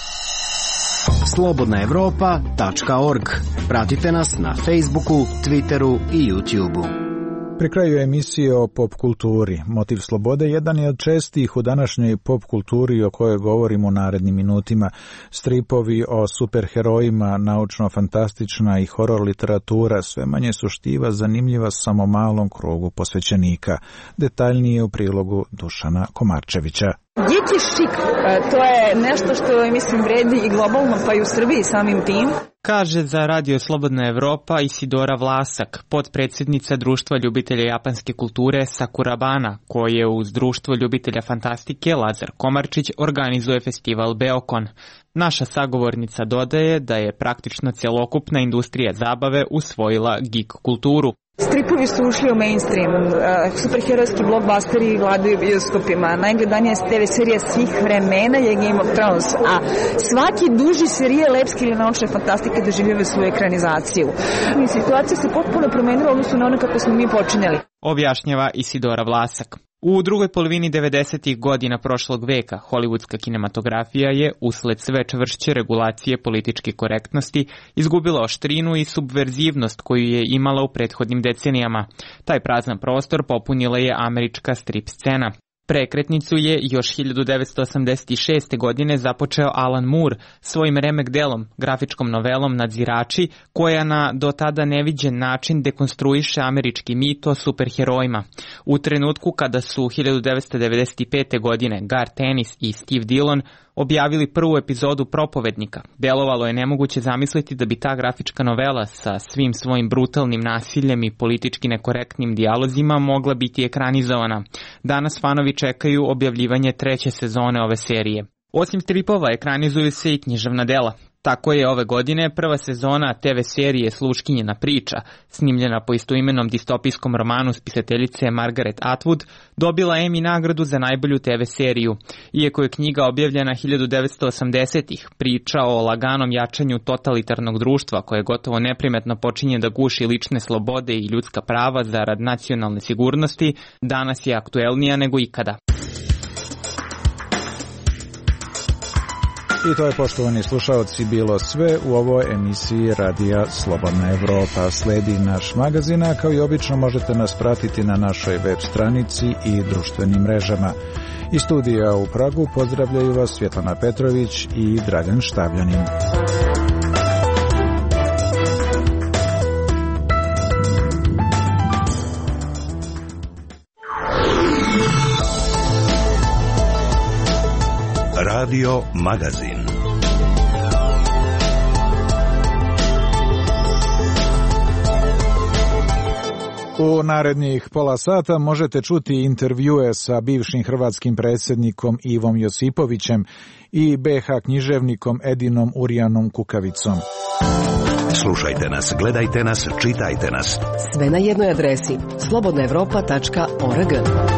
Speaker 22: slobodna evropa tačka org. Pratite nas na Facebooku, Twitteru i YouTubeu.
Speaker 1: Pri kraju emisije o pop kulturi, Motiv slobode jedan je od čestih u današnjoj pop kulturi o kojoj govorimo u narednim minutima. Stripovi o superherojima, naučno-fantastična i horor literatura sve manje su štiva zanimljiva samo malom krugu posvećenika. Detaljnije u prilogu Dušana Komarčevića.
Speaker 19: Dječji šik, to je nešto što mislim vredi i globalno pa i u Srbiji samim tim.
Speaker 23: Kaže za Radio Slobodna Evropa Isidora Vlasak, potpredsjednica Društva ljubitelja japanske kulture Sakurabana, koje uz Društvo ljubitelja fantastike Lazar Komarčić organizuje festival Beokon. Naša sagovornica dodaje da je praktično cjelokupna industrija zabave usvojila geek kulturu.
Speaker 19: Stripovi su ušli u mainstream, superherojski blockbusteri vladaju bioskopima, najgledanija te ve serija svih vremena je Game of Thrones, a svaki duži serije lepske ili naučne fantastike doživljava svoju ekranizaciju. I situacija se potpuno promenila odnosno na ono kako smo mi počinjali.
Speaker 23: Objašnjava Isidora Vlasak. U drugoj polovini devedesetih godina prošlog veka hollywoodska kinematografija je, usled sve čvršće regulacije političke korektnosti, izgubila oštrinu i subverzivnost koju je imala u prethodnim decenijama. Taj prazan prostor popunila je američka strip scena. Prekretnicu je još hiljadu devetsto osamdeset šeste. godine započeo Alan Moore svojim remek delom, grafičkom novelom Nadzirači, koja na do tada neviđen način dekonstruiše američki mit o superherojima. U trenutku kada su hiljadu devetsto devedeset pete. godine Garth Ennis i Steve Dillon objavili prvu epizodu Propovednika, delovalo je nemoguće zamisliti da bi ta grafička novela sa svim svojim brutalnim nasiljem i politički nekorektnim dijalozima mogla biti ekranizovana. Danas fanovi čekaju objavljivanje treće sezone ove serije. Osim stripova, ekranizuju se i književna dela. Tako je ove godine prva sezona te ve serije Sluškinjina priča, snimljena po istoimenom distopijskom romanu spisateljice Margaret Atwood, dobila Emmy nagradu za najbolju te ve seriju. Iako je knjiga objavljena hiljadu devetsto osamdesetih, priča o laganom jačanju totalitarnog društva koje gotovo neprimetno počinje da guši lične slobode i ljudska prava zarad nacionalne sigurnosti, danas je aktuelnija nego ikada.
Speaker 1: I to je, poštovani slušalci, bilo sve u ovoj emisiji Radija Slobodna Evropa. Sledi naš magazin, a kao i obično možete nas pratiti na našoj web stranici i društvenim mrežama. Iz studija u Pragu pozdravljaju vas Svjetlana Petrović i Dragan Štavljanin.
Speaker 6: Radio Magazin.
Speaker 1: U narednih pola sata možete čuti intervjue sa bivšim hrvatskim predsjednikom Ivom Josipovićem i be ha književnikom Edinom Urijanom Kukavicom.
Speaker 6: Slušajte nas, gledajte nas, čitajte nas.
Speaker 2: Sve na jednoj adresi slobodna evropa tačka org.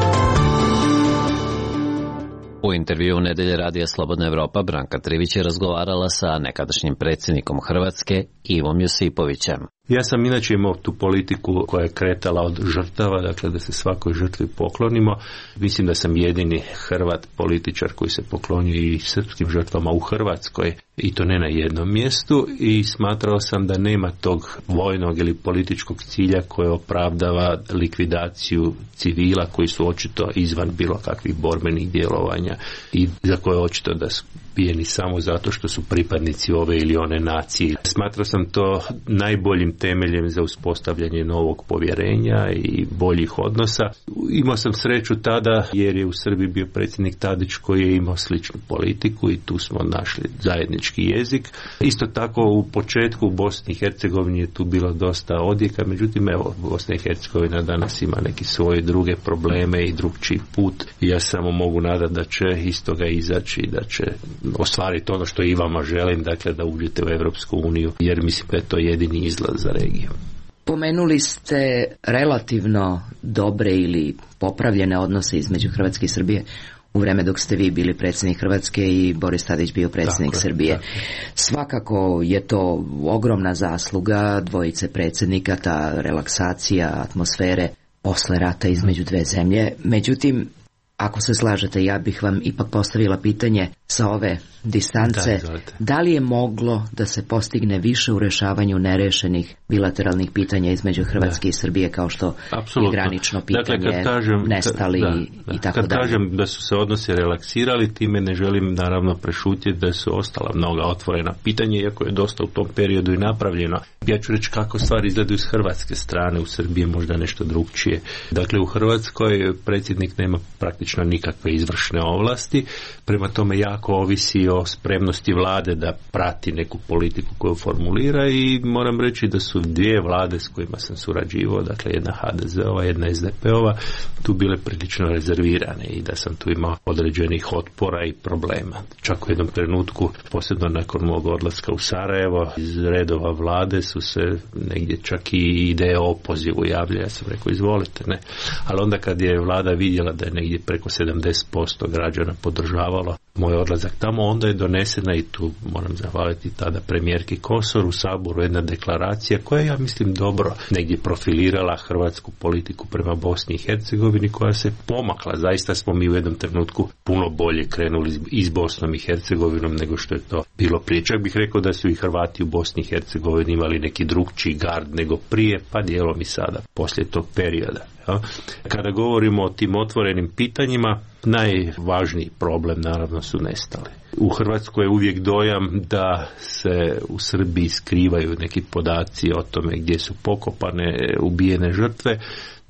Speaker 4: U intervju Nedelje radija Slobodna Evropa Branka Trivić je razgovarala sa nekadašnjim predsjednikom Hrvatske Ivom Josipovićem.
Speaker 7: Ja sam inače imao tu politiku koja je kretala od žrtava, dakle da se svakoj žrtvi poklonimo. Mislim da sam jedini Hrvat političar koji se poklonio i srpskim žrtvama u Hrvatskoj, i to ne na jednom mjestu, i smatrao sam da nema tog vojnog ili političkog cilja koje opravdava likvidaciju civila koji su očito izvan bilo kakvih borbenih djelovanja i za koje očito da su ubijeni samo zato što su pripadnici ove ili one nacije. Smatrao sam to najboljim temeljem za uspostavljanje novog povjerenja i boljih odnosa. Imao sam sreću tada jer je u Srbiji bio predsjednik Tadić koji je imao sličnu politiku i tu smo našli zajednički jezik. Isto tako u početku u Bosni i Hercegovini je tu bilo dosta odjeka, međutim evo Bosna i Hercegovina danas ima neki svoje druge probleme i drugčiji put i ja samo mogu nadati da će iz toga izaći i da će ostvariti ono što i vama želim, dakle da uđete u Europsku uniju, jer mislim da je to jedini izlaz za regiju.
Speaker 2: Pomenuli ste relativno dobre ili popravljene odnose između Hrvatske i Srbije u vreme dok ste vi bili predsjednik Hrvatske i Boris Tadić bio predsjednik tako, Srbije. Tako. Svakako je to ogromna zasluga dvojice predsjednika, ta relaksacija atmosfere posle rata između dve zemlje. Međutim, ako se slažete, ja bih vam ipak postavila pitanje sa ove distance. Da, da li je moglo da se postigne više u rešavanju nerešenih bilateralnih pitanja između Hrvatske da. i Srbije, kao što Absolutno. je granično pitanje, dakle, kad kažem, nestali da, da, i tako
Speaker 7: kad
Speaker 2: dalje.
Speaker 7: Kad kažem da su se odnosi relaksirali, time ne želim naravno prešutiti da su ostala mnoga otvorena pitanja, iako je dosta u tom periodu i napravljeno. Ja ću reći kako stvari izgledaju s hrvatske strane, u Srbiji možda nešto drugčije. Dakle, u Hrvatskoj predsjednik nema praktično nikakve izvršne ovlasti, prema tome jako ovisi o spremnosti vlade da prati neku politiku koju formulira i moram reći da su dvije vlade s kojima sam surađivao, dakle jedna ha de ze ova, jedna es de pe ova, tu bile prilično rezervirane i da sam tu imao određenih otpora i problema. Čak u jednom trenutku, posebno nakon mog odlaska u Sarajevo, iz redova vlade su se negdje čak i ideje o opozivu javljaju. Ja sam rekao, izvolite, ne. Ali onda kad je vlada vidjela da je negdje preko sedamdeset posto građana podržavalo moj odlazak tamo, onda je donesena, i tu moram zahvaliti tada premijerki Kosor, u Saboru jedna deklaracija koja, ja mislim, dobro negdje profilirala hrvatsku politiku prema Bosni i Hercegovini, koja se pomakla. Zaista smo mi u jednom trenutku puno bolje krenuli i s Bosnom i Hercegovinom nego što je to bilo prije. Čak bih rekao da su i Hrvati u Bosni i Hercegovini imali neki drugčiji gard nego prije, pa dijelom i sada, poslije tog perioda. Kada govorimo o tim otvorenim pitanjima, najvažniji problem naravno su nestali. U Hrvatskoj je uvijek dojam da se u Srbiji skrivaju neki podaci o tome gdje su pokopane ubijene žrtve.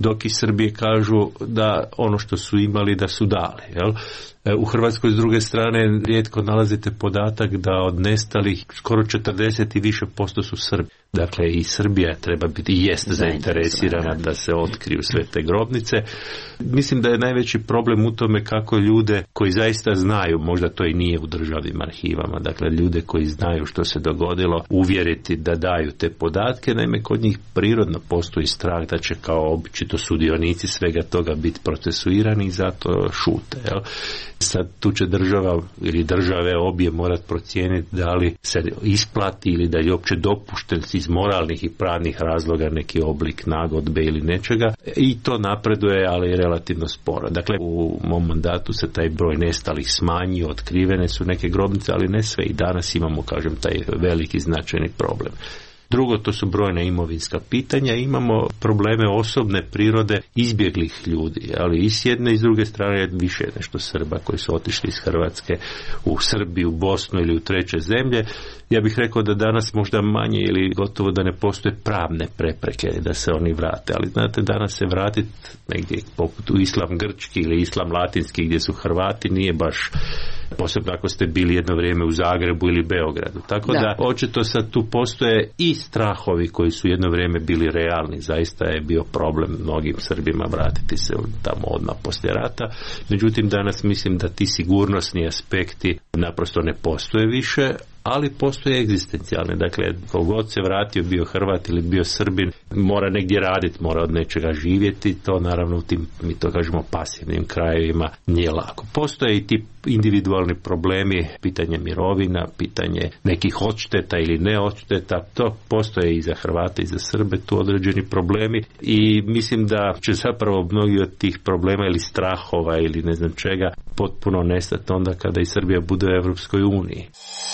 Speaker 7: dok iz Srbije kažu da ono što su imali da su dali. Jel? U Hrvatskoj s druge strane rijetko nalazite podatak da od nestalih skoro četrdeset i više posto su Srbi. Dakle, i Srbija treba biti i jest zainteresirana da se otkriju sve te grobnice. Mislim da je najveći problem u tome kako ljude koji zaista znaju, možda to i nije u državnim arhivama, dakle ljude koji znaju što se dogodilo, uvjeriti da daju te podatke. Naime, kod njih prirodno postoji strah da će kao običito sudionici svega toga biti procesuirani i zato šute. Jel? Sad tu će država ili države obje morat procijeniti da li se isplati ili da je uopće dopušten iz moralnih i pravnih razloga neki oblik nagodbe ili nečega, i to napreduje, ali relativno sporo. Dakle, u mom mandatu se taj broj nestalih smanjio, otkrivene su neke grobnice, ali ne sve, i danas imamo, kažem, taj veliki značajni problem. Drugo, to su brojna imovinska pitanja, imamo probleme osobne prirode izbjeglih ljudi, ali i s jedne i s druge strane više nešto Srba koji su otišli iz Hrvatske u Srbiju, u Bosnu ili u treće zemlje. Ja bih rekao da danas možda manje ili gotovo da ne postoje pravne prepreke da se oni vrate, ali znate, danas se vratiti negdje poput u islam grčki ili islam latinski gdje su Hrvati nije baš, posebno ako ste bili jedno vrijeme u Zagrebu ili Beogradu. Tako da, da očito sad tu postoje i strahovi koji su jedno vrijeme bili realni. Zaista je bio problem mnogim Srbima vratiti se tamo odmah poslije rata. Međutim, danas mislim da ti sigurnosni aspekti naprosto ne postoje više, ali postoje egzistencijalne. Dakle, kogod se vratio, bio Hrvat ili bio Srbin, mora negdje raditi, mora od nečega živjeti. To naravno u tim, mi to kažemo, pasivnim krajevima nije lako. Postoje i ti individualni problemi, pitanje mirovina, pitanje nekih odšteta ili ne odšteta. To postoje i za Hrvate i za Srbe, tu određeni problemi, i mislim da će zapravo mnogi od tih problema ili strahova ili ne znam čega potpuno nestati onda kada i Srbija bude u Evropskoj uniji.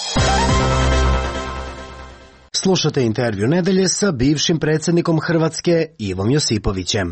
Speaker 22: Slušate intervju nedelje sa bivšim predsjednikom Hrvatske Ivom Josipovićem.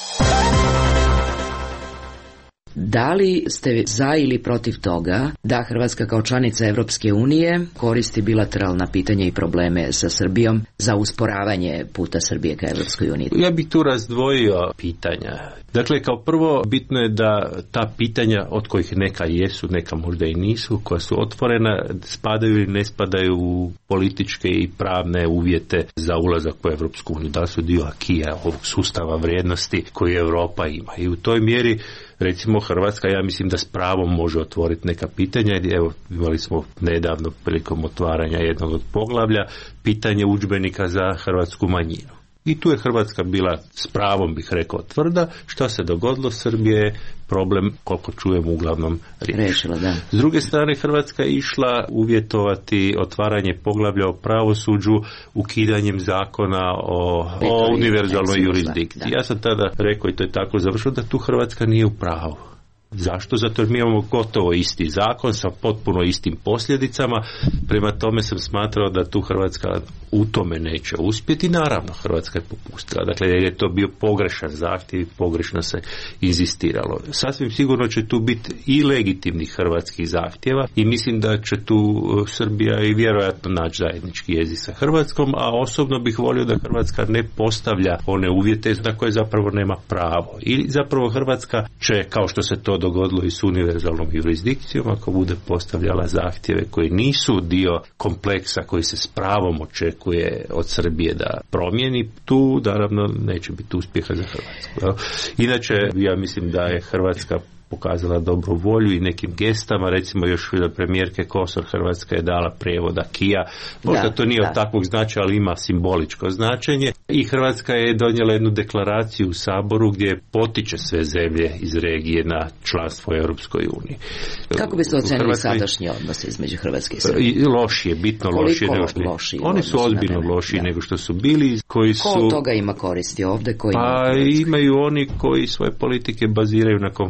Speaker 2: Da li ste za ili protiv toga da Hrvatska kao članica Evropske unije koristi bilateralna pitanja i probleme sa Srbijom za usporavanje puta Srbije ka Evropskoj uniji?
Speaker 7: Ja bih tu razdvojio pitanja. Dakle, kao prvo, bitno je da ta pitanja, od kojih neka jesu, neka možda i nisu, koja su otvorena, spadaju ili ne spadaju u političke i pravne uvjete za ulazak u Evropsku uniju. Da su dio akija, ovog sustava vrijednosti koji Europa ima. I u toj mjeri, recimo, Hrvatska, ja mislim da s pravom može otvoriti neka pitanja. Evo, imali smo nedavno prilikom otvaranja jednog od poglavlja pitanje udžbenika za hrvatsku manjinu. I tu je Hrvatska bila, s pravom bih rekao, tvrda. Što se dogodilo? Srbije je problem, koliko čujem, uglavnom riješila.
Speaker 2: Da.
Speaker 7: S druge strane, Hrvatska je išla uvjetovati otvaranje poglavlja o pravosuđu ukidanjem zakona o, o univerzalnoj jurisdikciji. Ja sam tada rekao, i to je tako završilo, da tu Hrvatska nije u pravu. Zašto? Zato jer mi imamo gotovo isti zakon sa potpuno istim posljedicama. Prema tome sam smatrao da tu Hrvatska u tome neće uspjeti. Naravno, Hrvatska je popustila. Dakle, jer je to bio pogrešan zahtjev i pogrešno se inzistiralo. Sasvim sigurno će tu biti i legitimnih hrvatskih zahtjeva i mislim da će tu Srbija i vjerojatno naći zajednički jezik sa Hrvatskom, a osobno bih volio da Hrvatska ne postavlja one uvjete na koje zapravo nema pravo. I zapravo Hrvatska će, kao što se to dogodilo i s univerzalnom jurisdikcijom, ako bude postavljala zahtjeve koji nisu dio kompleksa koji se s pravom očekuje od Srbije da promijeni, tu naravno neće biti uspjeha za Hrvatsku. Inače, ja mislim da je Hrvatska pokazala dobru volju i nekim gestama, recimo još premijerke Kosor, Hrvatska je dala prijevod akija, možda da, to nije da. od takvog značaja, ali ima simboličko značenje, i Hrvatska je donijela jednu deklaraciju u Saboru gdje potiče sve zemlje iz regije na članstvo u Europskoj uniji.
Speaker 2: Kako biste ocenili Hrvatskoj... sadašnje odnose između Hrvatske i Srbije?
Speaker 7: Lošije, bitno lošije.
Speaker 2: lošije
Speaker 7: Oni su ozbiljno lošiji nego što su bili. Koji su...
Speaker 2: Ko od toga ima koristi ovdje? Koji
Speaker 7: pa imaju oni koji svoje politike baziraju na konfrontaciji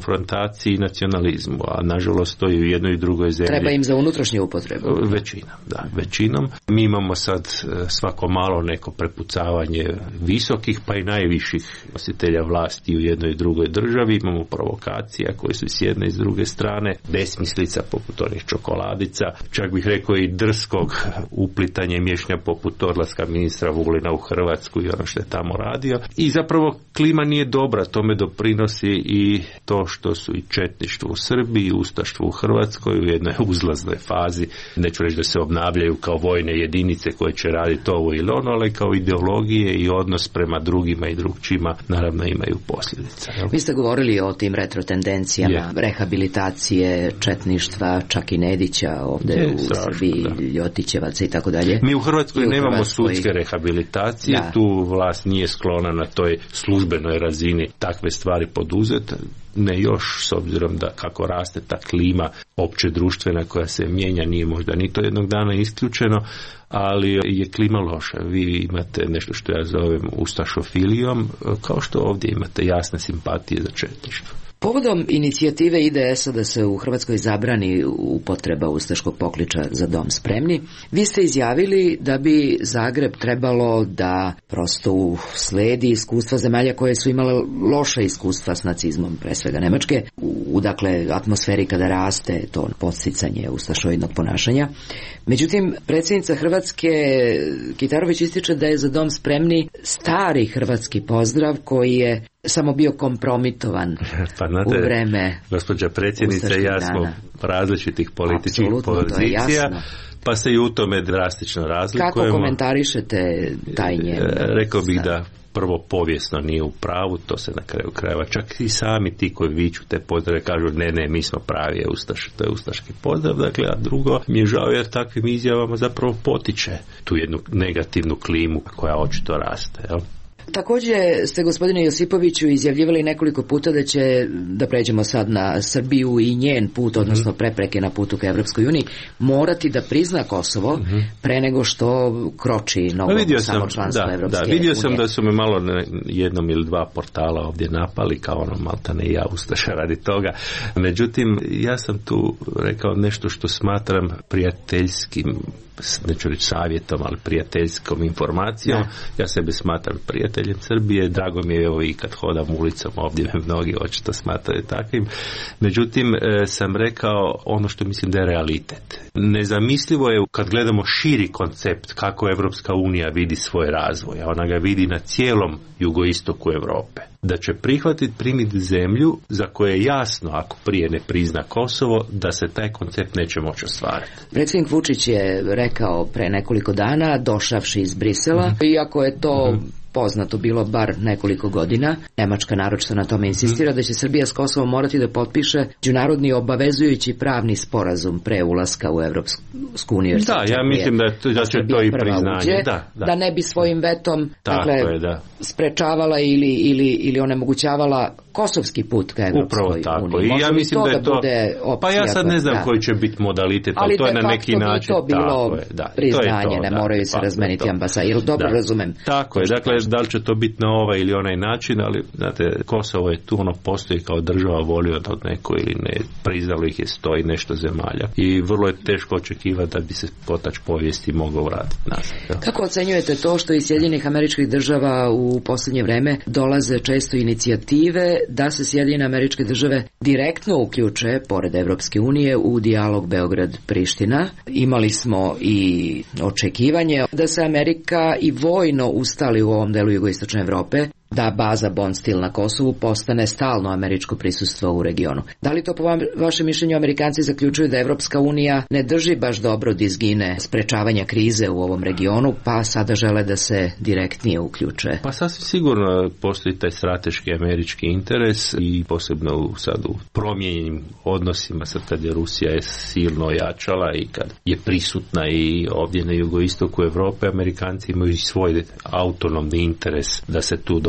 Speaker 7: provokaciji i nacionalizmu, a nažalost to i u jednoj i drugoj zemlji.
Speaker 2: Treba im za unutrašnju upotrebu.
Speaker 7: Većinom, da, većinom. Mi imamo sad svako malo neko prepucavanje visokih pa i najviših nositelja vlasti u jednoj i drugoj državi, imamo provokacija koje su s jedne i s druge strane, besmislica poput onih čokoladica, čak bih rekao i drskog uplitanja i miješanja poput odlaska ministra Vulina u Hrvatsku i ono što je tamo radio. I zapravo klima nije dobra, tome doprinosi i to što su i četništvo u Srbiji i ustaštvo u Hrvatskoj u jednoj uzlaznoj fazi. Neću reći da se obnavljaju kao vojne jedinice koje će raditi ovo ili ono, ali kao ideologije i odnos prema drugima i drugčima naravno imaju posljedice. Jel?
Speaker 2: Vi ste govorili o tim retrotendencijama, je. Rehabilitacije, četništva, čak i Nedića ovdje je, u strašno, Srbiji, da. Ljotićevaca i tako dalje.
Speaker 7: Mi u Hrvatskoj
Speaker 2: u
Speaker 7: nemamo
Speaker 2: Hrvatskoj...
Speaker 7: sudske rehabilitacije, da. Tu vlast nije sklona na toj službenoj razini takve stvari poduzeti. Ne još, s obzirom da kako raste ta klima opće društvena koja se mijenja, nije možda ni to jednog dana isključeno, ali je klima loša. Vi imate nešto što ja zovem ustašofilijom, kao što ovdje imate jasne simpatije za četništvo.
Speaker 2: Povodom inicijative I D S-a da se u Hrvatskoj zabrani upotreba ustaškog pokliča Za dom spremni, vi ste izjavili da bi Zagreb trebalo da prosto sledi iskustva zemalja koje su imale loša iskustva s nacizmom, pre svega Nemačke, u dakle atmosferi kada raste to podsticanje ustašoidnog ponašanja. Međutim, predsjednica Hrvatske Kitarović ističe da je Za dom spremni stari hrvatski pozdrav koji je samo bio kompromitovan
Speaker 7: pa, znate,
Speaker 2: u vreme
Speaker 7: gospođa predsjednica i ja smo različitih političkih pozicija, pa se i u tome drastično razlikujemo.
Speaker 2: Kako komentarišete taj njen?
Speaker 7: Rekao bih da prvo povijesno nije u pravu, to se na kraju krajeva čak i sami ti koji viču te pozdrave kažu ne, ne, mi smo pravi ustaš, to je ustaški pozdrav, dakle, a drugo mi je žao jer takvim izjavama zapravo potiče tu jednu negativnu klimu koja očito raste, jel?
Speaker 2: Također ste, gospodine Josipoviću, izjavljivali nekoliko puta da će, da pređemo sad na Srbiju i njen put, odnosno prepreke na putu ka Evropskoj uniji, morati da prizna Kosovo mm-hmm. pre nego što kroči novo samočlanstvo Evropske unije.
Speaker 7: Da, vidio sam da su me malo na jednom ili dva portala ovdje napali, kao ono maltane i ja ustaša radi toga. Međutim, ja sam tu rekao nešto što smatram prijateljskim, neću reći savjetom, ali prijateljskom informacijom. Da. Ja sebe smatram prijateljem Srbije, drago mi je evo i kad hodam ulicom ovdje me mnogi očito smatraju takvim. Međutim, e, sam rekao ono što mislim da je realitet. Nezamislivo je kad gledamo širi koncept kako Evropska unija vidi svoj razvoj, a ona ga vidi na cijelom jugoistoku Europe. Da će prihvatiti primiti zemlju za koje je jasno, ako prije ne prizna Kosovo, da se taj koncept neće moći ostvariti.
Speaker 2: Predsjednik Vučić je rekao pre nekoliko dana, došavši iz Brisela, mm-hmm. iako je to mm-hmm. poznato bilo bar nekoliko godina, Nemačka naročito na tome insistira, mm-hmm. da će Srbija s Kosovom morati da potpiše međunarodni obavezujući pravni sporazum pre ulaska u Evropsku uniju.
Speaker 7: Da, ja mislim da, to, da će to i priznanje. Da, da.
Speaker 2: da ne bi svojim vetom dakle,
Speaker 7: je, da.
Speaker 2: sprečavala ili, ili, ili onemogućavala kosovski put ka Evropskoj uniji.
Speaker 7: I ja mislim da je to,
Speaker 2: da
Speaker 7: pa ja sad ne znam
Speaker 2: da.
Speaker 7: koji će biti modalitet, ali, ali to je na neki način.
Speaker 2: Ali to bilo
Speaker 7: je, da.
Speaker 2: priznanje,
Speaker 7: to to,
Speaker 2: ne
Speaker 7: da,
Speaker 2: moraju se
Speaker 7: pa,
Speaker 2: razmeniti ambasade. Ili dobro
Speaker 7: da.
Speaker 2: razumem?
Speaker 7: Tako je, dakle, da li će to biti na ovaj ili onaj način, ali znate, Kosovo je tu, ono postoji kao država, volio od neko ili ne, priznalo ih je sto i nešto zemalja i vrlo je teško očekivati da bi se kotač povijesti mogao vratiti nazad.
Speaker 2: Kako ocenjujete to što iz Sjedinjenih Američkih Država u posljednje vreme dolaze često inicijative da se Sjedinjene Američke Države direktno uključe, pored Evropske unije, u dijalog Beograd-Priština? Imali smo i očekivanje da se Amerika i vojno ustali u ovom delu jugoistočne Evrope, da baza Bond Steel na Kosovu postane stalno američko prisustvo u regionu. Da li to po vašem mišljenju Amerikanci zaključuju da Evropska unija ne drži baš dobro dizgine sprečavanja krize u ovom regionu, pa sada žele da se direktnije uključe?
Speaker 7: Pa sasvim sigurno postoji taj strateški američki interes i posebno u, sad u promijenjenim odnosima sad kad je Rusija je silno ojačala i kad je prisutna i ovdje na jugoistoku Europe, Amerikanci imaju svoj autonomni interes da se tu do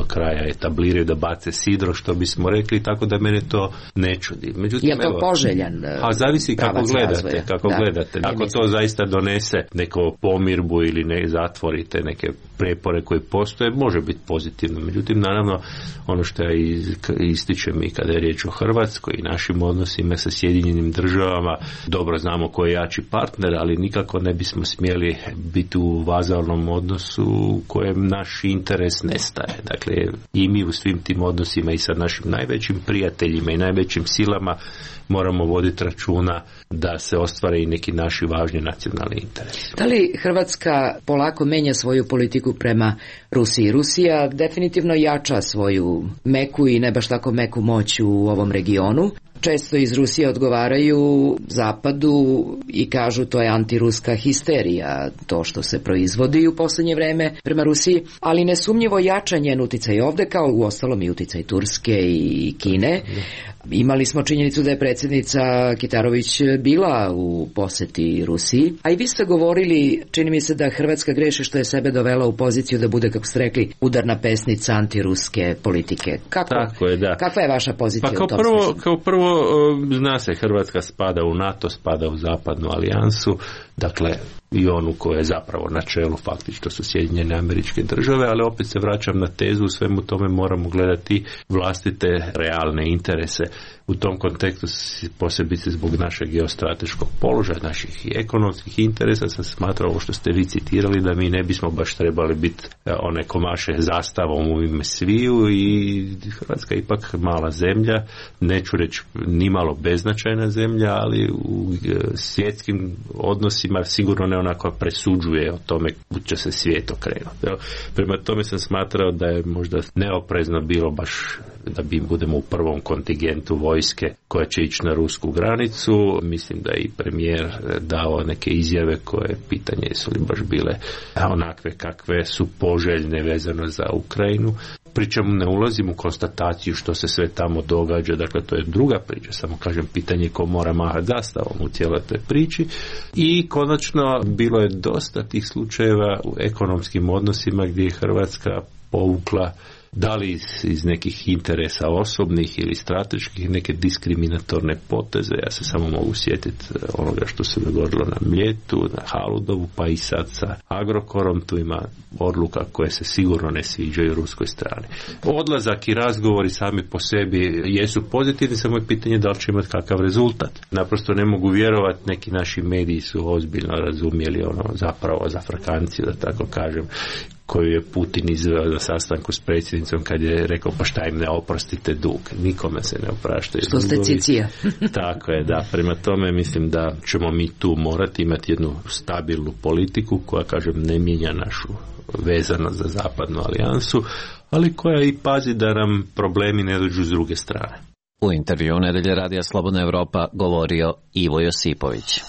Speaker 7: kraja etabliraju da bace sidro, što bismo rekli, tako da mene to ne čudi. Međutim,
Speaker 2: je to
Speaker 7: evo,
Speaker 2: poželjan
Speaker 7: a zavisi kako gledate,
Speaker 2: razvoja.
Speaker 7: kako
Speaker 2: da.
Speaker 7: gledate. Ako to zaista donese neko pomirbu ili ne zatvorite neke prepore koje postoje, može biti pozitivno. Međutim, naravno, ono što ja ističem i kada je riječ o Hrvatskoj i našim odnosima sa Sjedinjenim državama, dobro znamo ko je jači partner, ali nikako ne bismo smjeli biti u vazalnom odnosu u kojem naš interes nestaje. Dakle, i mi u svim tim odnosima i sa našim najvećim prijateljima i najvećim silama moramo voditi računa da se ostvare i neki naši važni nacionalni interesi.
Speaker 2: Da li Hrvatska polako menja svoju politiku prema Rusiji? Rusija definitivno jača svoju meku i ne baš tako meku moć u ovom regionu. Često iz Rusije odgovaraju Zapadu i kažu to je antiruska histerija, to što se proizvodi u posljednje vreme prema Rusiji, ali nesumnjivo jača njen uticaj ovde, kao u ostalom i uticaj Turske i Kine. Imali smo činjenicu da je predsjednica Kitarović bila u poseti Rusiji, a i vi ste govorili, čini mi se da Hrvatska greši što je sebe dovela u poziciju da bude, kako ste rekli, udarna pesnica antiruske politike. Kako,
Speaker 7: Tako je, da.
Speaker 2: Kakva je vaša pozicija
Speaker 7: pa kao
Speaker 2: u tom
Speaker 7: prvo,
Speaker 2: smislu?
Speaker 7: Kao prvo, zna se, Hrvatska spada u NATO, spada u zapadnu alijansu, dakle i onu koja je zapravo na čelu faktično su Sjedinjene Američke Države, ali opet se vraćam na tezu, u svemu tome moramo gledati vlastite realne interese. U tom kontekstu, posebice zbog našeg geostrateškog položaja, naših i ekonomskih interesa, sam smatrao ovo što ste vi citirali, da mi ne bismo baš trebali biti one komaše zastavom u ime sviju, i Hrvatska je ipak mala zemlja, neću reći nimalo beznačajna zemlja, ali u svjetskim odnosima sigurno ne onako presuđuje o tome kud će se svijet okrenuti. Prema tome sam smatrao da je možda neoprezno bilo baš da bi budemo u prvom kontingentu vojske koja će ići na rusku granicu. Mislim da je i premijer dao neke izjave koje pitanje su li baš bile onakve kakve su poželjne vezano za Ukrajinu. Pričam, ne ulazim u konstataciju što se sve tamo događa, dakle to je druga priča, samo kažem pitanje ko mora mahati zastavom u cijeloj toj priči. I konačno bilo je dosta tih slučajeva u ekonomskim odnosima gdje je Hrvatska povukla, da li iz, iz nekih interesa osobnih ili strateških, neke diskriminatorne poteze. Ja se samo mogu sjetiti onoga što se dogodilo na Mljetu, na Haludovu, pa i sad sa Agrokorom. Tu ima odluka koje se sigurno ne sviđaju ruskoj strani. Odlazak i razgovori sami po sebi jesu pozitivni, samo je pitanje da li će imati kakav rezultat. Naprosto ne mogu vjerovati, neki naši mediji su ozbiljno razumjeli ono zapravo za Afrikanci, da tako kažem, koju je Putin izveo na sastanku s predsjednicom kad je rekao pa šta im ne oprostite dug. Nikome se ne opraštaju.
Speaker 2: Što ste cicija.
Speaker 7: Tako je, da. Prema tome mislim da ćemo mi tu morati imati jednu stabilnu politiku koja, kažem, ne mijenja našu vezano za zapadnu alijansu, ali koja i pazi da nam problemi ne dođu s druge strane.
Speaker 4: U intervju Nedelje Radija Slobodna Evropa govorio Ivo Josipović.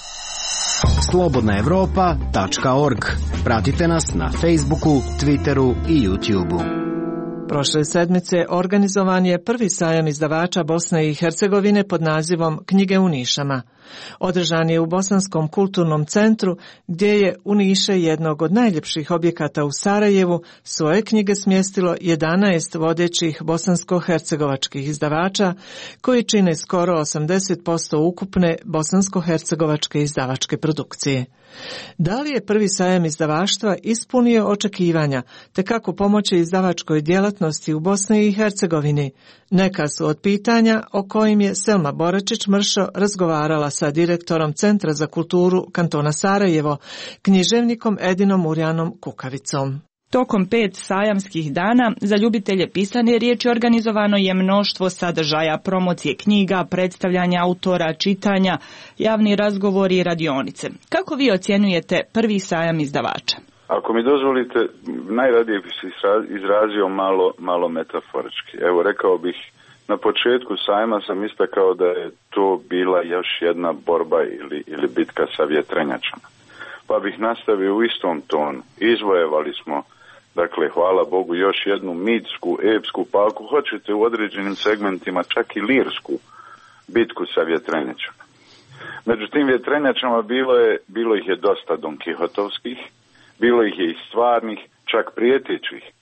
Speaker 22: slobodna evropa tačka org. Pratite nas na Facebooku, Twitteru i YouTubeu.
Speaker 8: Prošle sedmice organizovan je prvi sajam izdavača Bosne i Hercegovine pod nazivom Knjige u nišama. Održan je u Bosanskom kulturnom centru, gdje je u niše jednog od najljepših objekata u Sarajevu svoje knjige smjestilo jedanaest vodećih bosansko-hercegovačkih izdavača, koji čine skoro osamdeset posto ukupne bosansko-hercegovačke izdavačke produkcije. Da li je prvi sajam izdavaštva ispunio očekivanja, te kako pomoći izdavačkoj djelatnosti u Bosni i Hercegovini? Neka su od pitanja o kojim je Selma Boračić-Mršo razgovarala sa direktorom Centra za kulturu kantona Sarajevo, književnikom Edinom Urjanom Kukavicom.
Speaker 9: Tokom pet sajamskih dana za ljubitelje pisane riječi organizovano je mnoštvo sadržaja, promocije knjiga, predstavljanja autora, čitanja, javni razgovori i radionice. Kako vi ocjenjujete prvi sajam izdavača?
Speaker 3: Ako mi dozvolite, najradije bih se izrazio malo, malo metaforički. Evo, rekao bih, na početku sajma sam istakao da je to bila još jedna borba ili, ili bitka sa vjetrenjačama. Pa bih nastavio u istom tonu. Izvojevali smo, dakle, hvala Bogu, još jednu mitsku, epsku, pa ako hoćete u određenim segmentima čak i lirsku bitku sa vjetrenjačama. Među tim vjetrenjačama bilo, je, bilo ih je dosta Don Kihotovskih, bilo ih je i stvarnih, čak prijetećih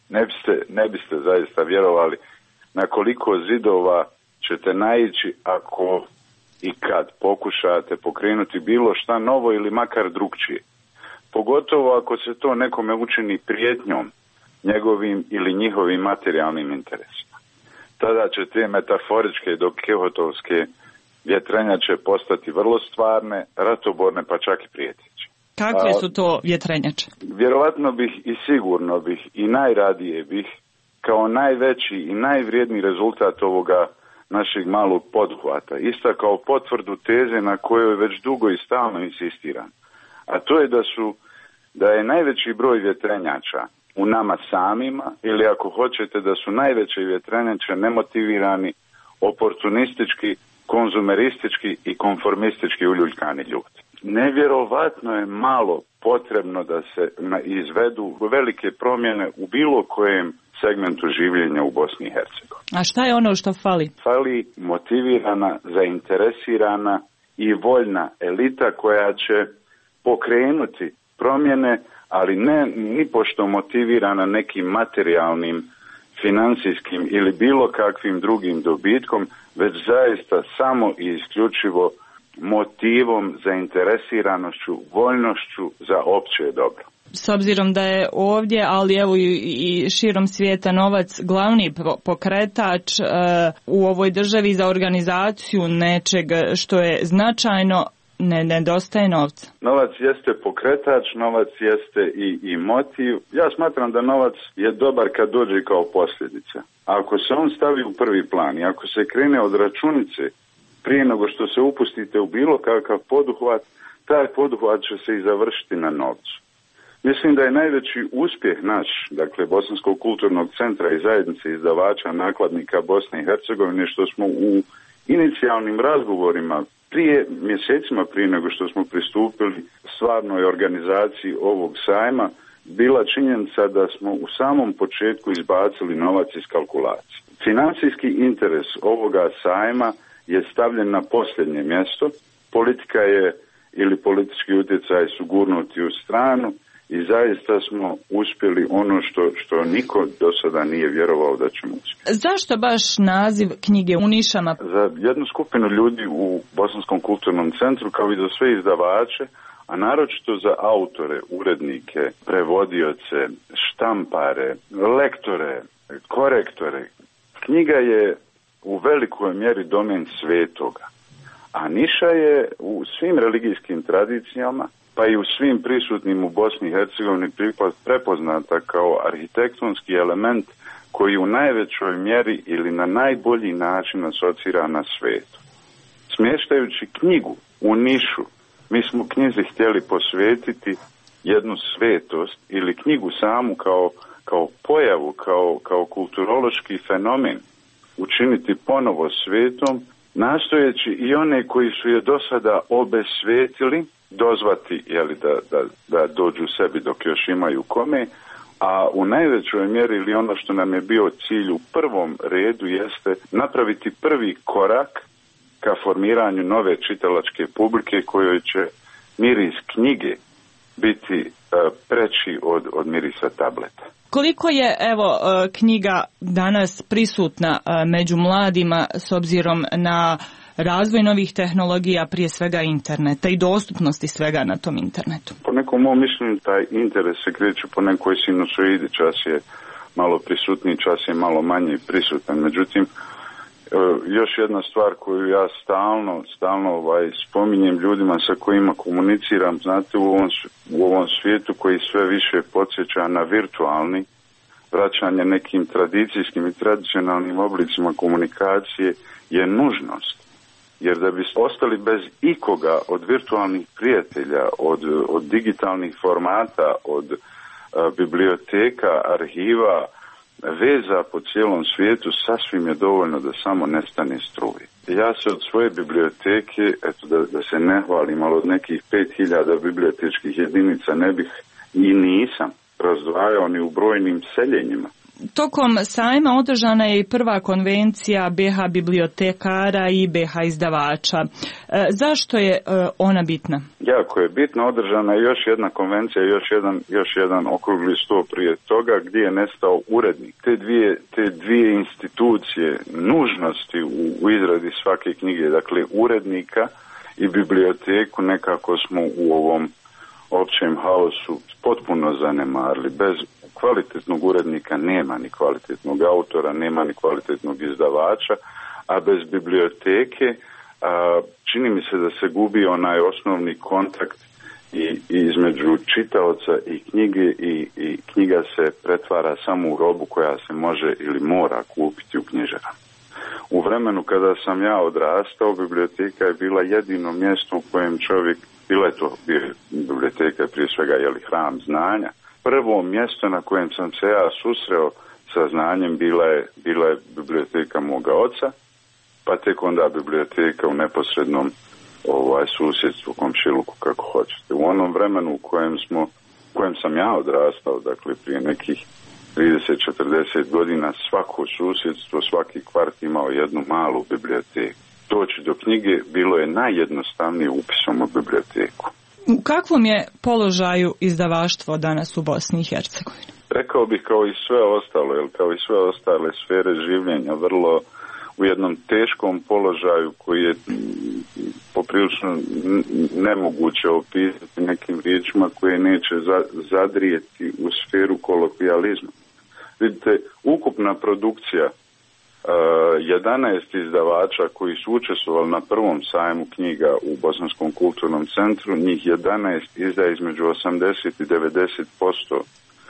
Speaker 10: Ne biste, ne biste zaista vjerovali na koliko zidova ćete naići ako i kad pokušate pokrenuti bilo šta novo ili makar drugčije. Pogotovo ako se to nekome učini prijetnjom njegovim ili njihovim materijalnim interesima. Tada će te metaforičke do kehotovske vjetrenjače postati vrlo stvarne, ratoborne, pa čak i prijeteće.
Speaker 9: Kakve su to vjetrenjače?
Speaker 10: Vjerovatno bih i sigurno bih i najradije bih kao najveći i najvrijedniji rezultat ovoga našeg malog poduhvata istakao potvrdu teze na kojoj već dugo i stalno insistiram. A to je da su da je najveći broj vjetrenjača u nama samima, ili ako hoćete da su najveće vjetrenjače nemotivirani, oportunistički, konzumeristički i konformistički uljuljkani ljudi. Nevjerovatno je malo potrebno da se izvedu velike promjene u bilo kojem segmentu življenja u Bosni i Hercegovini.
Speaker 9: A šta je ono što fali?
Speaker 10: Fali motivirana, zainteresirana i voljna elita koja će pokrenuti promjene, ali ne nipošto motivirana nekim materijalnim, financijskim ili bilo kakvim drugim dobitkom, već zaista samo i isključivo motivom, zainteresiranošću, voljnošću za opće dobro.
Speaker 9: S obzirom da je ovdje, ali evo i širom svijeta, novac glavni pokretač e, u ovoj državi za organizaciju nečeg što je značajno, ne nedostaje novca.
Speaker 10: Novac jeste pokretač, novac jeste i, i motiv. Ja smatram da novac je dobar kad dođe kao posljedica. Ako se on stavi u prvi plan i ako se krene od računice prije nego što se upustite u bilo kakav poduhvat, taj poduhvat će se i završiti na novcu. Mislim da je najveći uspjeh naš, dakle Bosanskog kulturnog centra i zajednice izdavača nakladnika Bosne i Hercegovine, što smo u inicijalnim razgovorima prije mjesecima prije nego što smo pristupili stvarnoj organizaciji ovog sajma, bila činjenica da smo u samom početku izbacili novac iz kalkulacije. Financijski interes ovoga sajma je stavljen na posljednje mjesto. Politika je ili politički utjecaj su gurnuti u stranu i zaista smo uspjeli ono što, što niko do sada nije vjerovao da ćemo uspjeti.
Speaker 9: Zašto baš naziv knjige u nišama?
Speaker 10: Za jednu skupinu ljudi u Bosanskom kulturnom centru, kao i za sve izdavače, a naročito za autore, urednike, prevodioce, štampare, lektore, korektore, knjiga je u velikoj mjeri domen svetoga. A niša je u svim religijskim tradicijama, pa i u svim prisutnim u Bosni i Hercegovini prepoznata kao arhitektonski element koji u najvećoj mjeri ili na najbolji način asocira na svetu. Smještajući knjigu u nišu, mi smo knjizi htjeli posvetiti jednu svetost ili knjigu samu kao, kao pojavu, kao, kao kulturološki fenomen, učiniti ponovo svetom, nastojeći i one koji su je do sada obesvetili, dozvati jeli, da, da, da dođu sebi dok još imaju kome, a u najvećoj mjeri ili ono što nam je bio cilj u prvom redu jeste napraviti prvi korak ka formiranju nove čitalačke publike kojoj će miris knjige biti uh, preći od, od mirisa tableta.
Speaker 9: Koliko je evo knjiga danas prisutna među mladima s obzirom na razvoj novih tehnologija, prije svega interneta i dostupnosti svega na tom internetu?
Speaker 10: Po nekom mom mišljenju taj interes se kreće po nekoj sinusoidi, čas je malo prisutniji, čas je malo manje prisutan. Međutim, još jedna stvar koju ja stalno, stalno ovaj, spominjem ljudima sa kojima komuniciram, znate, u ovom, u ovom svijetu koji sve više podsjeća na virtualni, vraćanje nekim tradicijskim i tradicionalnim oblicima komunikacije je nužnost. Jer da bi ostali bez ikoga od virtualnih prijatelja, od, od digitalnih formata, od a, biblioteka, arhiva, veza po cijelom svijetu, sasvim je dovoljno da samo nestane struje. Ja se od svoje biblioteke, eto da, da se ne hvalim, ali od nekih pet hiljada bibliotečkih jedinica ne bih i nisam razdvajao ni u brojnim seljenjima.
Speaker 9: Tokom sajma održana je i prva konvencija B H bibliotekara i B H izdavača. E, zašto je e, ona bitna?
Speaker 10: jako je bitno. Održana je još jedna konvencija, još jedan, još jedan okrugli sto prije toga gdje je nestao urednik. Te dvije, te dvije institucije nužnosti u, u izradi svake knjige, dakle urednika i biblioteku, nekako smo u ovom općem haosu potpuno zanemarili. Bez kvalitetnog urednika nema ni kvalitetnog autora, nema ni kvalitetnog izdavača, a bez biblioteke a, čini mi se da se gubi onaj osnovni kontakt i, i između čitaoca i knjige i, i knjiga se pretvara samo u robu koja se može ili mora kupiti u knjižarama. U vremenu kada sam ja odrastao, biblioteka je bila jedino mjesto u kojem čovjek, bila je to biblioteka prije svega jeli hram znanja, prvo mjesto na kojem sam se ja susreo sa znanjem bila je, bila je biblioteka moga oca, pa tek onda biblioteka u neposrednom ovaj, susjedstvu, komšiluku, kako hoćete. U onom vremenu u kojem, smo, u kojem sam ja odrastao, dakle prije nekih trideset do četrdeset godina, svako susjedstvo, svaki kvart imao jednu malu biblioteku. Doći do knjige bilo je najjednostavnije upisom u biblioteku.
Speaker 9: U kakvom je položaju izdavaštvo danas u Bosni i Hercegovini?
Speaker 10: Rekao bih kao i sve ostalo, jer kao i sve ostale sfere življenja, vrlo u jednom teškom položaju koji je poprilično nemoguće opisati nekim riječima koje neće zadrijeti u sferu kolokvijalizma. Vidite, ukupna produkcija jedanaest izdavača koji su učestvovali na prvom sajmu knjiga u Bosanskom kulturnom centru, njih jedanaest izdaje između osamdeset i devedeset posto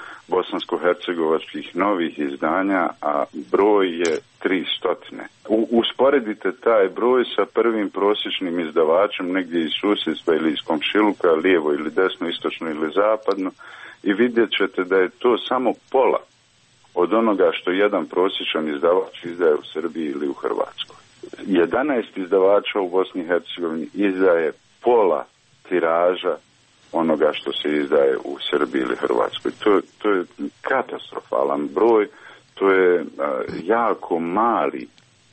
Speaker 10: bosansko-hercegovačkih novih izdanja, a broj je tristo. Usporedite taj broj sa prvim prosječnim izdavačem negdje iz susjedstva ili iz komšiluka, lijevo ili desno, istočno ili zapadno, i vidjet ćete da je to samo pola od onoga što jedan prosječan izdavač izdaje u Srbiji ili u Hrvatskoj. jedanaest izdavača u Bosni i Hercegovini izdaje pola tiraža onoga što se izdaje u Srbiji ili Hrvatskoj. To, to je katastrofalan broj, to je a, jako mali,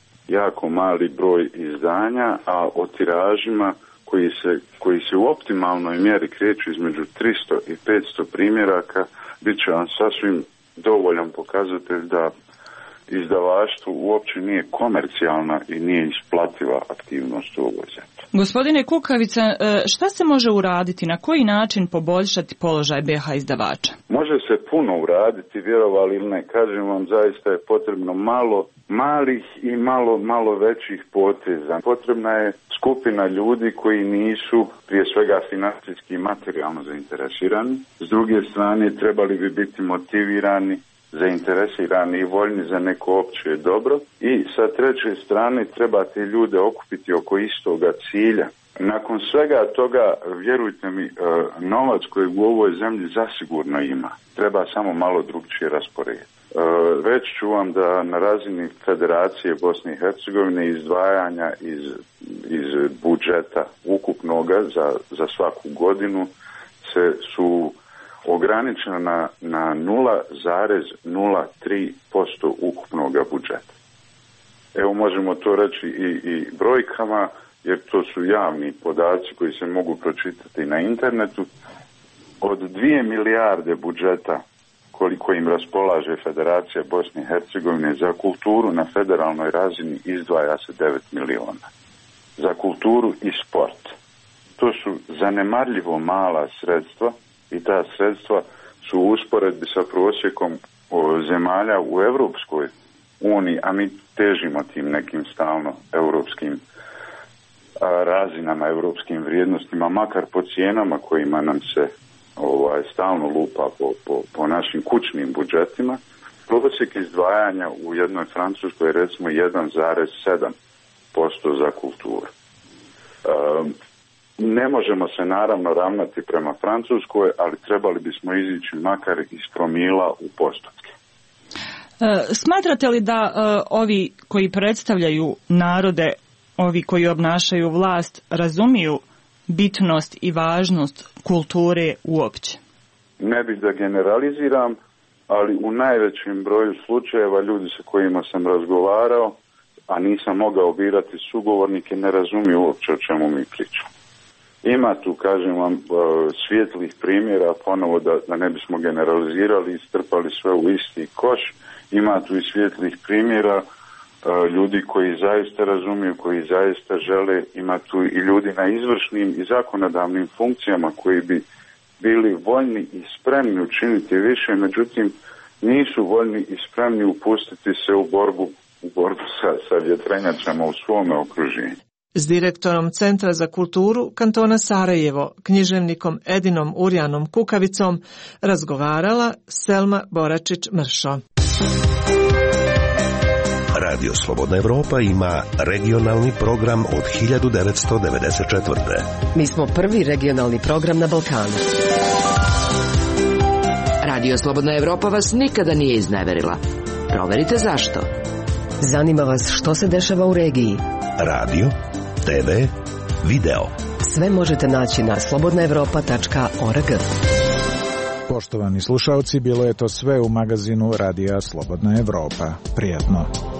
Speaker 10: jako mali broj izdanja, a o tiražima koji se, koji se u optimalnoj mjeri kreću između tristo i petsto primjeraka, bit će vam sasvim dovoljan pokazatelj da izdavaštvo uopće nije komercijalna i nije isplativa aktivnost u ovoj zemlji.
Speaker 9: Gospodine Kukavica, šta se može uraditi, na koji način poboljšati položaj B H izdavača?
Speaker 10: Može se puno uraditi, vjerovali ili ne. Kažem vam, zaista je potrebno malo malih i malo, malo većih poteza. Potrebna je skupina ljudi koji nisu prije svega financijski i materijalno zainteresirani. S druge strane, trebali bi biti motivirani, zainteresirani i voljni za neko opće dobro, i sa treće strane trebate ljude okupiti oko istoga cilja. Nakon svega toga, vjerujte mi, novac kojeg u ovoj zemlji zasigurno ima, treba samo malo drugčije rasporediti. Reći ću vam da na razini Federacije Bosne i Hercegovine izdvajanja iz, iz budžeta ukupnoga za, za svaku godinu se su ograničena na, na nula zarez nula tri posto ukupnog budžeta. Evo, možemo to reći i, i brojkama, jer to su javni podaci koji se mogu pročitati na internetu. Od dvije milijarde budžeta koliko im raspolaže Federacija Bosne i Hercegovine za kulturu na federalnoj razini izdvaja se devet miliona. Za kulturu i sport. To su zanemarljivo mala sredstva, i ta sredstva su u usporedbi sa prosjekom zemalja u Europskoj uniji, a mi težimo tim nekim stalno europskim razinama, europskim vrijednostima, makar po cijenama kojima nam se ovaj, stalno lupa po, po, po našim kućnim budžetima. Prosjek izdvajanja u jednoj Francuskoj je recimo jedan zarez sedam posto za kulturu. Um, Ne možemo se naravno ravnati prema Francuskoj, ali trebali bismo izići makar iz promila u postotke.
Speaker 9: E, smatrate li da e, ovi koji predstavljaju narode, ovi koji obnašaju vlast, razumiju bitnost i važnost kulture uopće?
Speaker 10: Ne bih da generaliziram, ali u najvećem broju slučajeva ljudi sa kojima sam razgovarao, a nisam mogao birati sugovornike, ne razumiju uopće o čemu mi pričamo. Ima tu, kažem vam, svijetlih primjera, ponovo da, da ne bismo generalizirali i strpali sve u isti koš. Ima tu i svijetlih primjera ljudi koji zaista razumiju, koji zaista žele. Ima tu i ljudi na izvršnim i zakonodavnim funkcijama koji bi bili voljni i spremni učiniti više, međutim nisu voljni i spremni upustiti se u borbu, u borbu sa, sa vjetrenjačama u svome okruženju.
Speaker 8: S direktorom Centra za kulturu kantona Sarajevo, književnikom Edinom Urjanom Kukavicom, razgovarala Selma Boračić-Mršo.
Speaker 6: Radio Slobodna Evropa ima regionalni program od hiljadu devetsto devedeset četvrte.
Speaker 13: Mi smo prvi regionalni program na Balkanu.
Speaker 2: Radio Slobodna Evropa vas nikada nije izneverila. Proverite zašto.
Speaker 13: Zanima vas što se dešava u regiji.
Speaker 6: Radio, te ve, video.
Speaker 13: Sve možete naći na slobodna evropa tačka org.
Speaker 1: Poštovani slušalci, bilo je to sve u magazinu Radija Slobodna Evropa. Prijatno.